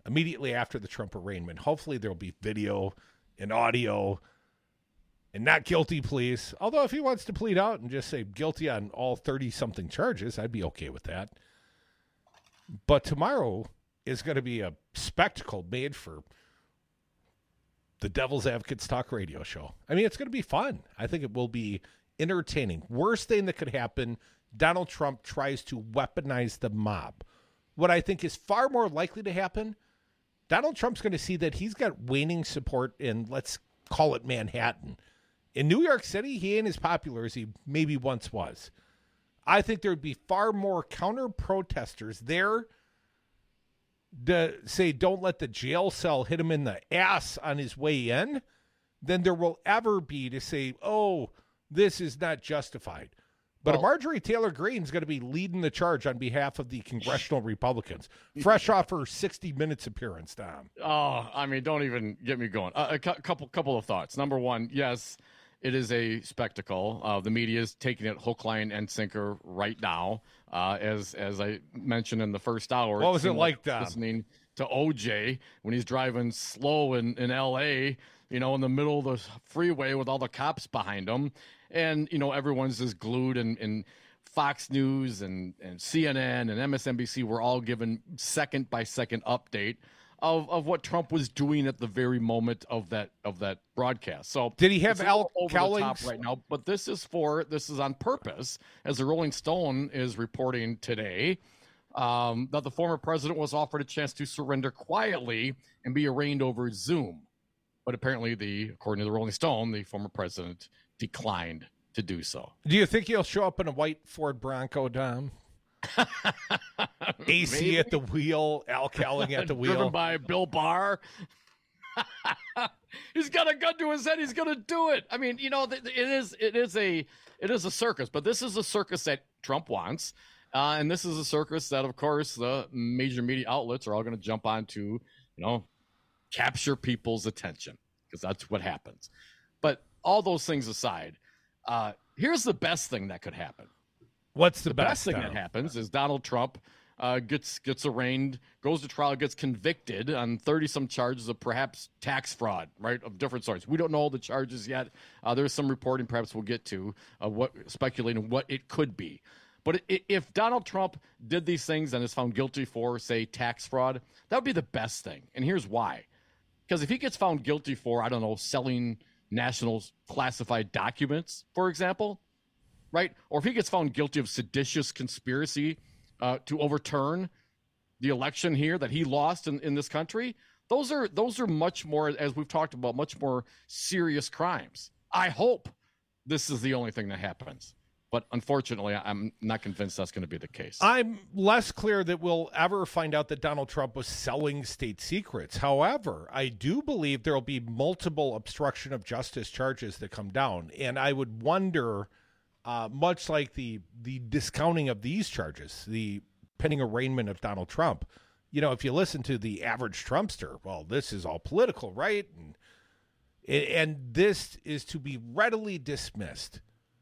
immediately after the Trump arraignment. Hopefully there'll be video and audio and not guilty pleas. Although if he wants to plead out and just say guilty on all thirty-something charges, I'd be okay with that. But tomorrow is going to be a spectacle made for the Devil's Advocates Talk radio show. I mean, it's going to be fun. I think it will be entertaining. Worst thing that could happen, Donald Trump tries to weaponize the mob. What I think is far more likely to happen, Donald Trump's going to see that he's got waning support in, let's call it Manhattan. In New York City, he ain't as popular as he maybe once was. I think there would be far more counter-protesters there to say don't let the jail cell hit him in the ass on his way in than there will ever be to say, oh, this is not justified. But well, Marjorie Taylor Greene is going to be leading the charge on behalf of the congressional Republicans, fresh off her sixty minutes appearance, Tom. Oh, I mean, don't even get me going. Uh, a cu- couple couple of thoughts. Number one, yes, it is a spectacle. Uh, the media is taking it hook, line, and sinker right now. Uh, as as I mentioned in the first hour. What was it like, Tom? Listening to O J when he's driving slow in, in L A, you know, in the middle of the freeway with all the cops behind him. And, you know, everyone's just glued, and, and Fox News and, and C N N and M S N B C were all given second-by-second update of, of what Trump was doing at the very moment of that of that broadcast. So did he have Al over Cowlings? The top right now? But this is for this is on purpose, as the Rolling Stone is reporting today, um, that the former president was offered a chance to surrender quietly and be arraigned over Zoom. But apparently, the according to the Rolling Stone, the former president declined to do so. Do you think he'll show up in a white Ford Bronco, Dom? A C Maybe. At the wheel, Al Cowling at the wheel. Driven by Bill Barr. He's got a gun to his head. He's going to do it. I mean, you know, it is it is a it is a circus, but this is a circus that Trump wants, uh, and this is a circus that, of course, the major media outlets are all going to jump on to, you know, capture people's attention, because that's what happens. But all those things aside, uh, here's the best thing that could happen. What's the, the best, best thing Tom? that happens is Donald Trump uh, gets gets arraigned, goes to trial, gets convicted on thirty some charges of perhaps tax fraud, right, of different sorts. We don't know all the charges yet. Uh, there's some reporting perhaps we'll get to uh, what speculating what it could be. But if Donald Trump did these things and is found guilty for, say, tax fraud, that would be the best thing. And here's why. Because if he gets found guilty for, I don't know, selling national classified documents, for example, right? Or if he gets found guilty of seditious conspiracy uh, to overturn the election here that he lost in, in this country, those are those are much more, as we've talked about, much more serious crimes. I hope this is the only thing that happens. But unfortunately, I'm not convinced that's going to be the case. I'm less clear that we'll ever find out that Donald Trump was selling state secrets. However, I do believe there will be multiple obstruction of justice charges that come down. And I would wonder, uh, much like the the discounting of these charges, the pending arraignment of Donald Trump, you know, if you listen to the average Trumpster, well, this is all political, right? And, and this is to be readily dismissed.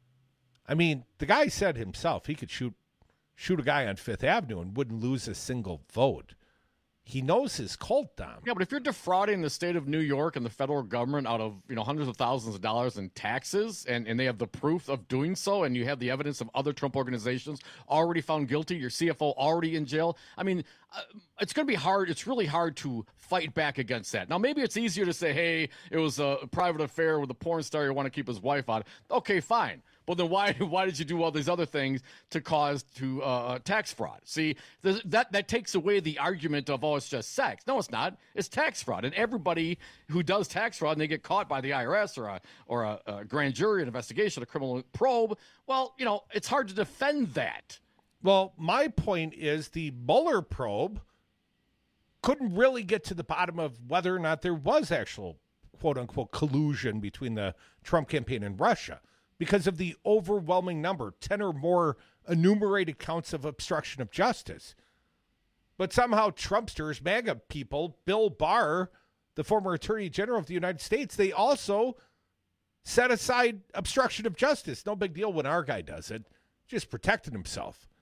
I mean, the guy said himself he could shoot shoot a guy on Fifth Avenue and wouldn't lose a single vote. He knows his cult, Dom. Yeah, but if you're defrauding the state of New York and the federal government out of, you know, hundreds of thousands of dollars in taxes, and, and they have the proof of doing so, and you have the evidence of other Trump organizations already found guilty, your C F O already in jail, I mean, uh, it's going to be hard. It's really hard to fight back against that. Now, maybe it's easier to say, hey, it was a private affair with a porn star who want to keep his wife out. Okay, fine. But then why why did you do all these other things to cause to uh, tax fraud? See, that that takes away the argument of, oh, it's just sex. No, it's not. It's tax fraud. And everybody who does tax fraud and they get caught by the I R S or a or a, a grand jury, an investigation, a criminal probe, well, you know, it's hard to defend that. Well, my point is the Mueller probe couldn't really get to the bottom of whether or not there was actual, quote-unquote, collusion between the Trump campaign and Russia, because of the overwhelming number, ten or more enumerated counts of obstruction of justice. But somehow Trumpsters, MAGA people, Bill Barr, the former Attorney General of the United States, they also set aside obstruction of justice. No big deal when our guy does it. Just protecting himself.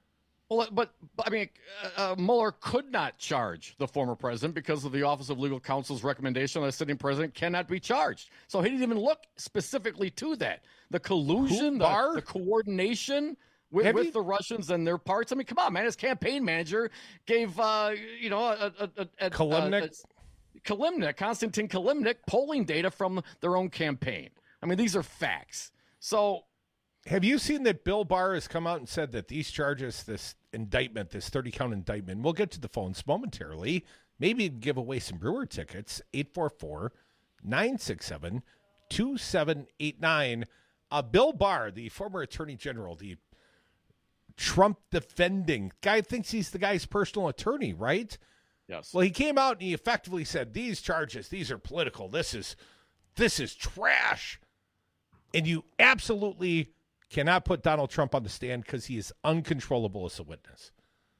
Well, but, but I mean, uh, Mueller could not charge the former president because of the Office of Legal Counsel's recommendation that a sitting president cannot be charged. So he didn't even look specifically to that. The collusion, the, the coordination with, with the Russians and their parts. I mean, come on, man. His campaign manager gave, uh, you know, a, a, a, a, Kalimnik? a, Kalimnik, Konstantin Kalimnik, polling data from their own campaign. I mean, these are facts. So have you seen that Bill Barr has come out and said that these charges, this indictment, this thirty count indictment, we'll get to the phones momentarily, maybe give away some Brewer tickets, eight four four, nine six seven, two seven eight nine. Uh, Bill Barr, the former attorney general, the Trump defending guy, thinks he's the guy's personal attorney, right? Yes. Well, he came out and he effectively said, these charges, these are political. This is, this is trash. And you absolutely cannot put Donald Trump on the stand because he is uncontrollable as a witness.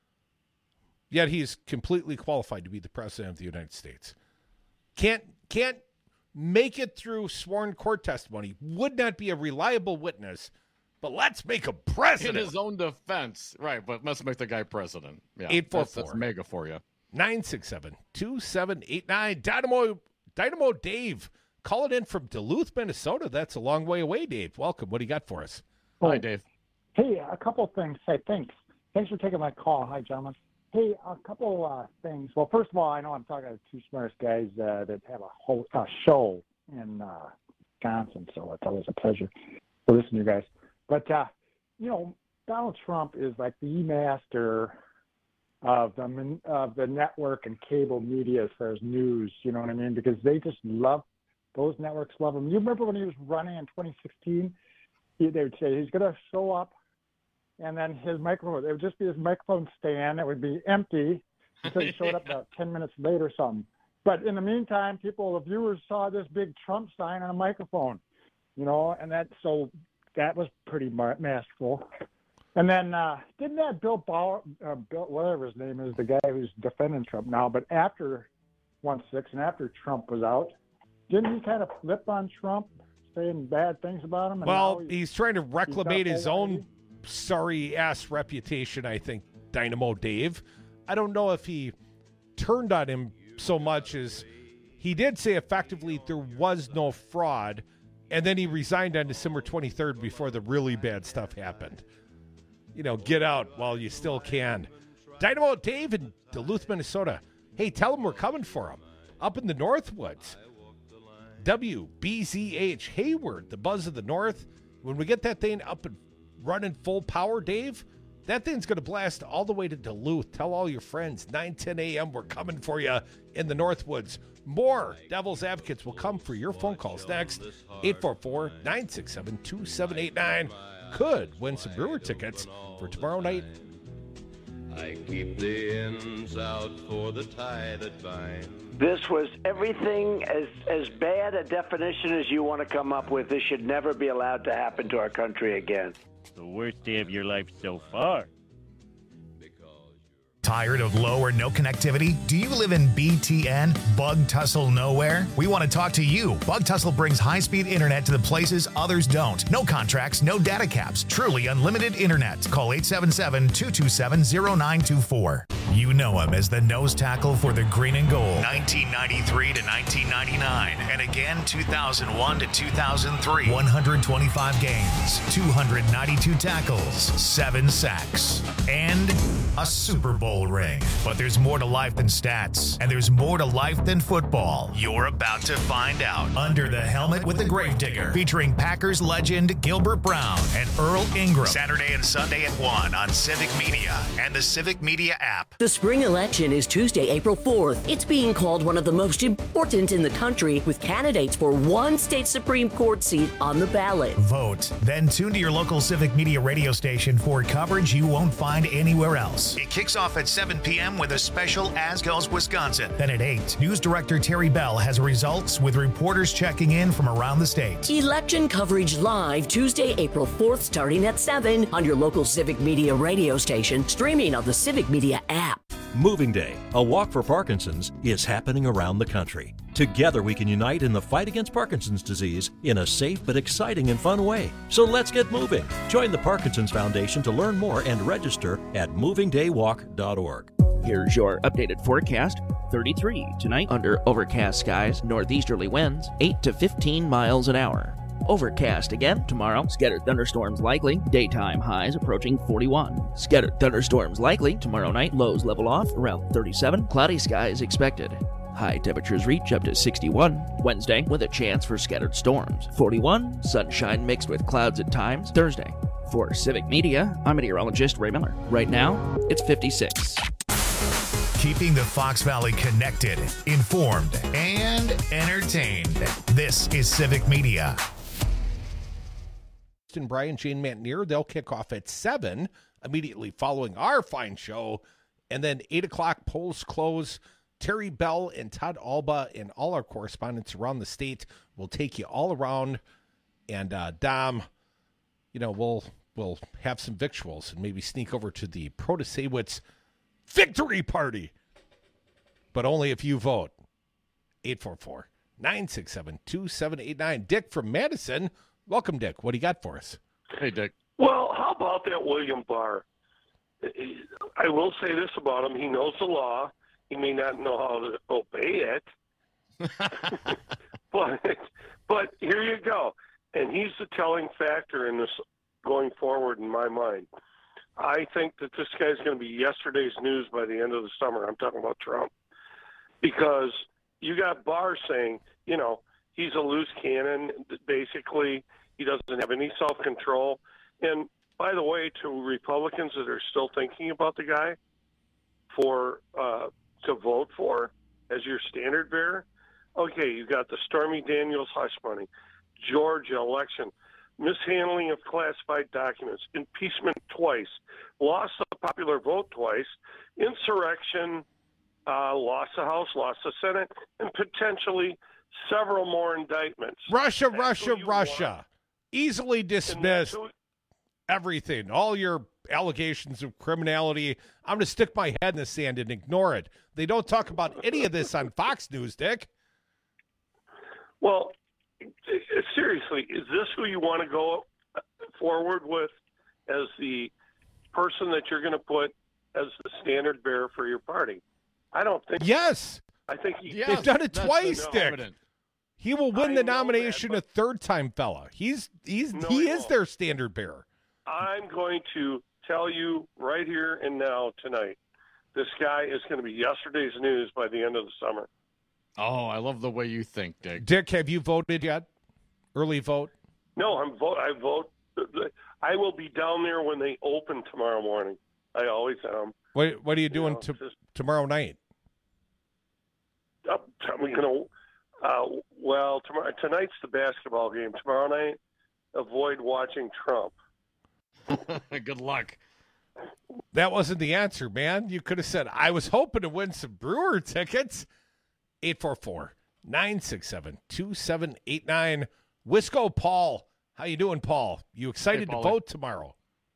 Yet he is completely qualified to be the president of the United States. Can't can't make it through sworn court testimony. Would not be a reliable witness. But let's make a president. In his own defense. Right, but let's make the guy president. Yeah, eight four that's, four. that's mega for you. nine six seven, two seven eight nine. Dynamo, Dynamo Dave. Calling in from Duluth, Minnesota. That's a long way away, Dave. Welcome. What do you got for us? Hi, Dave. Hey, a couple of things. Hey, thanks. Thanks for taking my call. Hi, gentlemen. Hey, a couple uh, things. Well, first of all, I know I'm talking to two smartest guys uh, that have a whole uh, show in uh, Wisconsin, so it's always a pleasure to listen to you guys. But, uh, you know, Donald Trump is like the master of the, of the network and cable media as far as news, you know what I mean? Because they just love, those networks love him. You remember when he was running in twenty sixteen? He, they would say he's going to show up, and then his microphone, it would just be his microphone stand. It would be empty until he showed up about ten minutes later or something. But in the meantime, people, the viewers saw this big Trump sign on a microphone, you know, and that, so that was pretty masterful. And then uh, didn't that Bill Bauer, uh, Bill, whatever his name is, the guy who's defending Trump now, but after one six and after Trump was out, didn't he kind of flip on Trump, saying bad things about him? And well, he's, he's trying to reclimate his own already? sorry-ass reputation, I think, Dynamo Dave. I don't know if he turned on him so much as he did say effectively there was no fraud, and then he resigned on December twenty-third before the really bad stuff happened. You know, get out while you still can. Dynamo Dave in Duluth, Minnesota. Hey, tell him we're coming for him. Up in the Northwoods. W B Z H Hayward, the buzz of the North. When we get that thing up and running full power, Dave, that thing's going to blast all the way to Duluth. Tell all your friends, nine ten a.m., we're coming for you in the Northwoods. More Devil's Advocates will come for your phone calls next. eight four four, nine six seven, two seven eight nine. Could win some Brewer tickets for tomorrow night. I keep the ends out for the tie that binds. This was everything as as bad a definition as you want to come up with. This should never be allowed to happen to our country again. The worst day of your life so far. Tired of low or no connectivity? Do you live in B T N, Bug Tussle Nowhere? We want to talk to you. Bug Tussle brings high-speed internet to the places others don't. No contracts, no data caps. Truly unlimited internet. Call eight seven seven, two two seven, zero nine two four. You know him as the nose tackle for the Green and Gold. nineteen ninety-three to nineteen ninety-nine. And again, two thousand one to two thousand three. one hundred twenty-five games, two hundred ninety-two tackles, seven sacks, and a Super Bowl ring. But there's more to life than stats, and there's more to life than football. You're about to find out. Under the Helmet with the Gravedigger, featuring Packers legend Gilbert Brown and Earl Ingram. Saturday and Sunday at one on Civic Media and the Civic Media app. The spring election is Tuesday, April fourth. It's being called one of the most important in the country, with candidates for one state Supreme Court seat on the ballot. Vote. Then tune to your local Civic Media radio station for coverage you won't find anywhere else. It kicks off at seven p.m. with a special As Goes Wisconsin. Then at eight, News Director Terry Bell has results with reporters checking in from around the state. Election coverage live Tuesday, April fourth, starting at seven on your local Civic Media radio station, streaming on the Civic Media app. Moving Day, a walk for Parkinson's, is happening around the country. Together we can unite in the fight against Parkinson's disease in a safe but exciting and fun way. So let's get moving. Join the Parkinson's Foundation to learn more and register at moving day walk dot org. Here's your updated forecast. thirty-three tonight under overcast skies, northeasterly winds eight to fifteen miles an hour. Overcast again tomorrow. Scattered thunderstorms likely. Daytime highs approaching forty-one. Scattered thunderstorms likely tomorrow night. Lows level off around thirty-seven. Cloudy skies expected. High temperatures reach up to sixty-one. Wednesday with a chance for scattered storms. forty-one. Sunshine mixed with clouds at times. Thursday. For Civic Media, I'm meteorologist Ray Miller. Right now, it's fifty-six. Keeping the Fox Valley connected, informed, and entertained. This is Civic Media. And Brian, Jane Mantenier, they'll kick off at seven, immediately following our fine show. And then eight o'clock, polls close. Terry Bell and Todd Alba and all our correspondents around the state will take you all around. And uh, Dom, you know, we'll we'll have some victuals and maybe sneak over to the Protasewicz victory party. But only if you vote. eight four four, nine six seven, two seven eight nine. Dick from Madison. Welcome, Dick. What do you got for us? Hey, Dick. Well, how about that William Barr? I will say this about him. He knows the law. He may not know how to obey it. but, but here you go. And he's the telling factor in this going forward in my mind. I think that this guy's going to be yesterday's news by the end of the summer. I'm talking about Trump. Because you got Barr saying, you know, he's a loose cannon, basically. He doesn't have any self-control. And, by the way, to Republicans that are still thinking about the guy for uh, to vote for as your standard bearer, okay, you got the Stormy Daniels hush money, Georgia election, mishandling of classified documents, impeachment twice, loss of the popular vote twice, insurrection, uh, lost the House, lost the Senate, and potentially several more indictments. Russia, That's Russia, Russia. Want. Easily dismissed everything. All your allegations of criminality. I'm going to stick my head in the sand and ignore it. They don't talk about any of this on Fox News, Dick. Well, seriously, is this who you want to go forward with as the person that you're going to put as the standard bearer for your party? I don't think. Yes. I think he, yes, they've done it twice, Dick. Evident. He will win I the nomination that, a third time, fella. He's he's no, he he is won't. their standard bearer. I'm going to tell you right here and now tonight, this guy is going to be yesterday's news by the end of the summer. Oh, I love the way you think, Dick. Dick, have you voted yet? Early vote? No, I'm vote. I vote. I will be down there when they open tomorrow morning. I always am. What What are you doing you know, to, just, tomorrow night? Uh, I'm going to. Uh, well, tomorrow tonight's the basketball game. Tomorrow night, avoid watching Trump. Good luck. That wasn't the answer, man. You could have said, I was hoping to win some Brewer tickets. eight four four, nine six seven, two seven eight nine. Wisco Paul. How you doing, Paul? You excited hey, to vote tomorrow?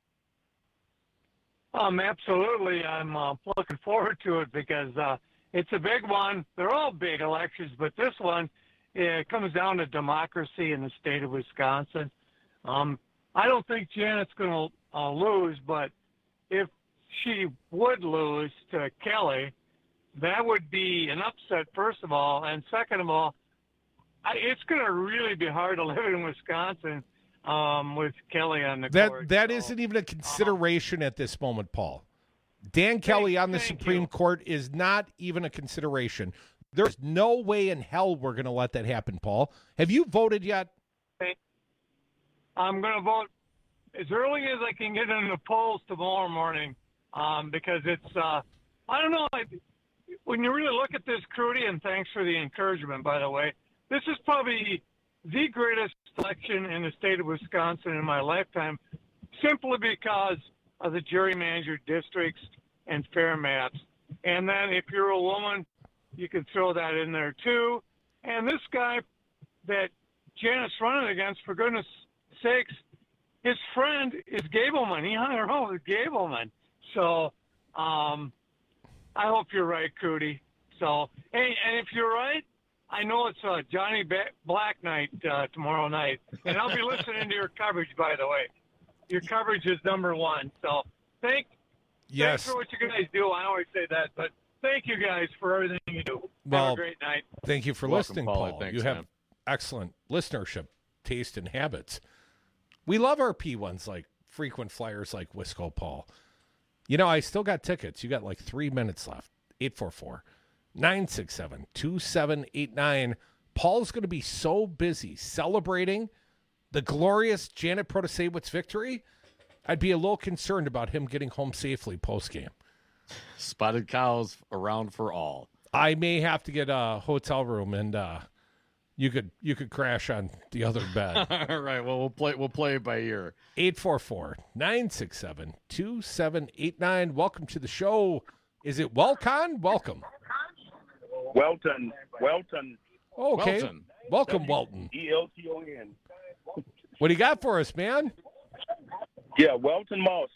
Um, absolutely. I'm uh, looking forward to it because uh, it's a big one. They're all big elections, but this one, it comes down to democracy in the state of Wisconsin. Um, I don't think Janet's going to uh, lose, but if she would lose to Kelly, that would be an upset, first of all. And second of all, I, it's going to really be hard to live in Wisconsin um, with Kelly on the that, court. That so, isn't even a consideration uh, at this moment, Paul. Dan Kelly on the Supreme you. Court is not even a consideration. There's no way in hell we're going to let that happen, Paul. Have you voted yet? I'm going to vote as early as I can get in the polls tomorrow morning um, because it's, uh, I don't know, I, when you really look at this, Crudy, and thanks for the encouragement, by the way, this is probably the greatest election in the state of Wisconsin in my lifetime, simply because of the gerrymandered districts and fair maps. And then if you're a woman, you can throw that in there too. And this guy that Janet's running against, for goodness sakes, his friend is Gableman. He hung around with Gableman. So um, I hope you're right, Crudy. So, hey, and if you're right, I know it's uh, Johnny ba- Black night uh, tomorrow night, and I'll be listening to your coverage, by the way. Your coverage is number one. So, thank, yes. thanks for what you guys do. I always say that, but thank you guys for everything you do. Well, have a great night. Thank you for Welcome, listening, Paul. Paul. Thanks, you have man. excellent listenership, taste, and habits. We love our P ones like frequent flyers like Wisco Paul. You know, I still got tickets. You got like three minutes left. eight four four, nine six seven, two seven eight nine. Paul's going to be so busy celebrating the glorious Janet Protasewicz victory, I'd be a little concerned about him getting home safely post-game. Spotted cows around for all. I may have to get a hotel room, and uh, you could you could crash on the other bed. All right. Well, we'll play we'll play it by ear. eight four four, nine six seven, two seven eight nine. Welcome to the show. Is it Welcon? Welcome. Welton. Welton. Okay. Welton. Welcome, Welton. E L T O N. What do you got for us, man? Yeah, Welton Moss.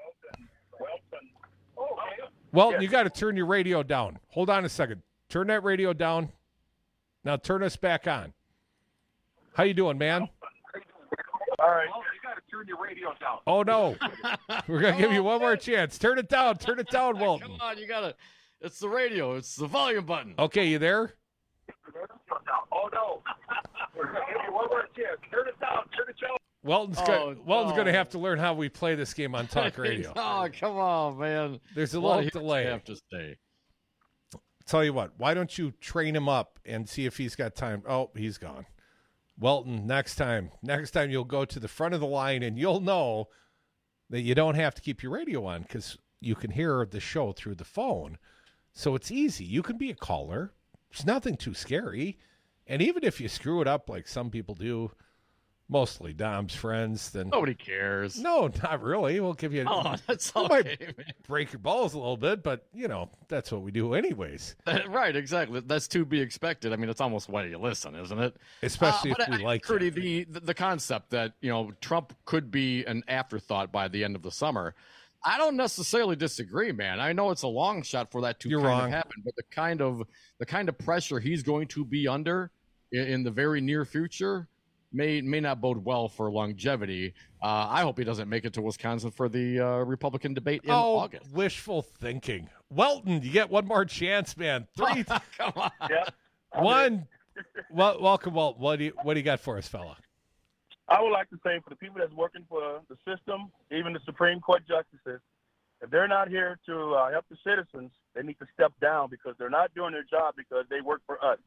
Welton, you got to turn your radio down. Hold on a second. Turn that radio down. Now turn us back on. How you doing, man? All right. Oh, you got to turn your radio down. Oh, no. We're going to give you one more chance. Turn it down. Turn it down, Welton. Come on, you got to. It's the radio. It's the volume button. Okay, you there? Oh, no. We're going to give you one more chance. Turn it down. Turn it down. Welton's Oh, going Welton's no. going to have to learn how we play this game on talk radio. Oh, come on, man. There's a Well, little he delay. doesn't have to stay. Tell you what, why don't you train him up and see if he's got time? Oh, he's gone. Welton, next time, next time you'll go to the front of the line and you'll know that you don't have to keep your radio on because you can hear the show through the phone. So it's easy. You can be a caller. It's nothing too scary. And even if you screw it up like some people do, mostly Dom's friends, then Nobody cares. no, not really. We'll give you. Oh, that's we okay, might man. break your balls a little bit, but you know that's what we do anyways. Right, exactly. That's to be expected. I mean, it's almost why you listen, isn't it? Especially Uh, if but we I- like Crudy, you. the, the the concept that you know Trump could be an afterthought by the end of the summer. I don't necessarily disagree, man. I know it's a long shot for that to You're kind wrong. of happen, but the kind of the kind of pressure he's going to be under in, in the very near future may may not bode well for longevity. Uh, I hope he doesn't make it to Wisconsin for the uh, Republican debate in oh, August. wishful thinking. Welton, you get one more chance, man. Three, Come on. Yeah. one. Well, welcome, Walt. What do you what do you got for us, fella? I would like to say for the people that's working for the system, even the Supreme Court justices, if they're not here to uh, help the citizens, they need to step down because they're not doing their job because they work for us.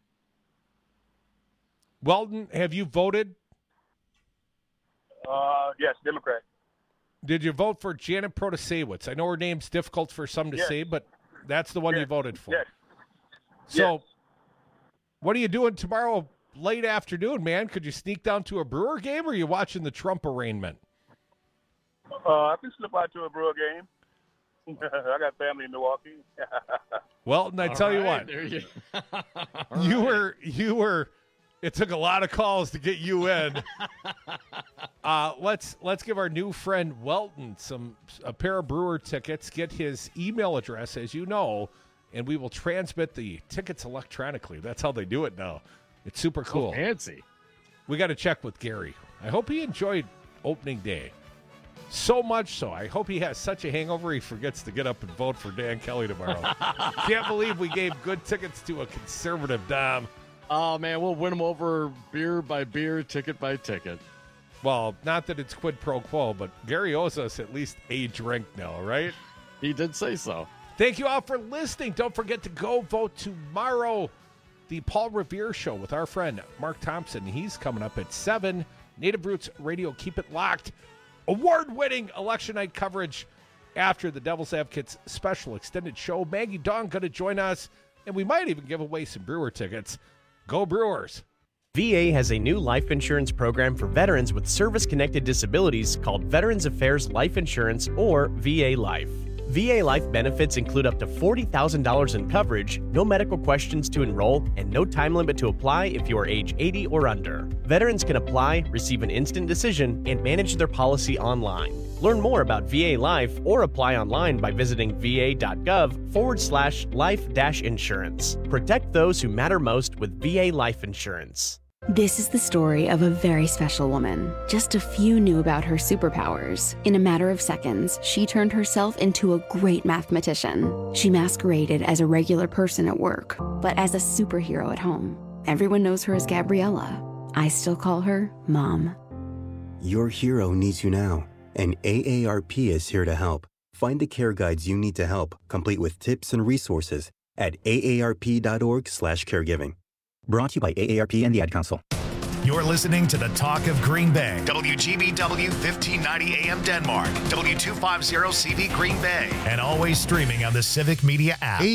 Welton, have you voted? Uh, yes, Democrat. Did you vote for Janet Protasewicz? I know her name's difficult for some to Yes. say, but that's the one you Yes. voted for. Yes. So, Yes. what are you doing tomorrow late afternoon, man? Could you sneak down to a Brewer game, or are you watching the Trump arraignment? Uh, I can slip out to a Brewer game. I got family in Milwaukee. Welton, I All tell you right, what, there you, you were you were. It took a lot of calls to get you in. uh, let's let's give our new friend Welton some a pair of Brewer tickets. Get his email address, as you know, and we will transmit the tickets electronically. That's how they do it now. It's super cool. fancy. We got to check with Gary. I hope he enjoyed opening day. So much so, I hope he has such a hangover he forgets to get up and vote for Dan Kelly tomorrow. Can't believe we gave good tickets to a conservative Dom. Oh, man, we'll win them over beer by beer, ticket by ticket. Well, not that it's quid pro quo, but Gary owes us at least a drink now, right? He did say so. Thank you all for listening. Don't forget to go vote tomorrow. The Paul Revere Show with our friend Mark Thompson. He's coming up at seven. Native Roots Radio, keep it locked. Award-winning election night coverage after the Devil's Advocates special extended show. Maggie Dawn going to join us, and we might even give away some Brewer tickets. Go Brewers! V A has a new life insurance program for veterans with service-connected disabilities called Veterans Affairs Life Insurance, or V A Life. V A Life benefits include up to forty thousand dollars in coverage, no medical questions to enroll, and no time limit to apply if you are age eighty or under. Veterans can apply, receive an instant decision, and manage their policy online. Learn more about V A Life or apply online by visiting va.gov forward slash life dash insurance. Protect those who matter most with V A Life Insurance. This is the story of a very special woman. Just a few knew about her superpowers. In a matter of seconds, she turned herself into a great mathematician. She masqueraded as a regular person at work, but as a superhero at home. Everyone knows her as Gabriella. I still call her Mom. Your hero needs you now, and A A R P is here to help. Find the care guides you need to help, complete with tips and resources at A A R P dot org slash caregiving. Brought to you by A A R P and the Ad Council. You're listening to the Talk of Green Bay. W G B W fifteen ninety A M Denmark. W two fifty C V Green Bay. And always streaming on the Civic Media app.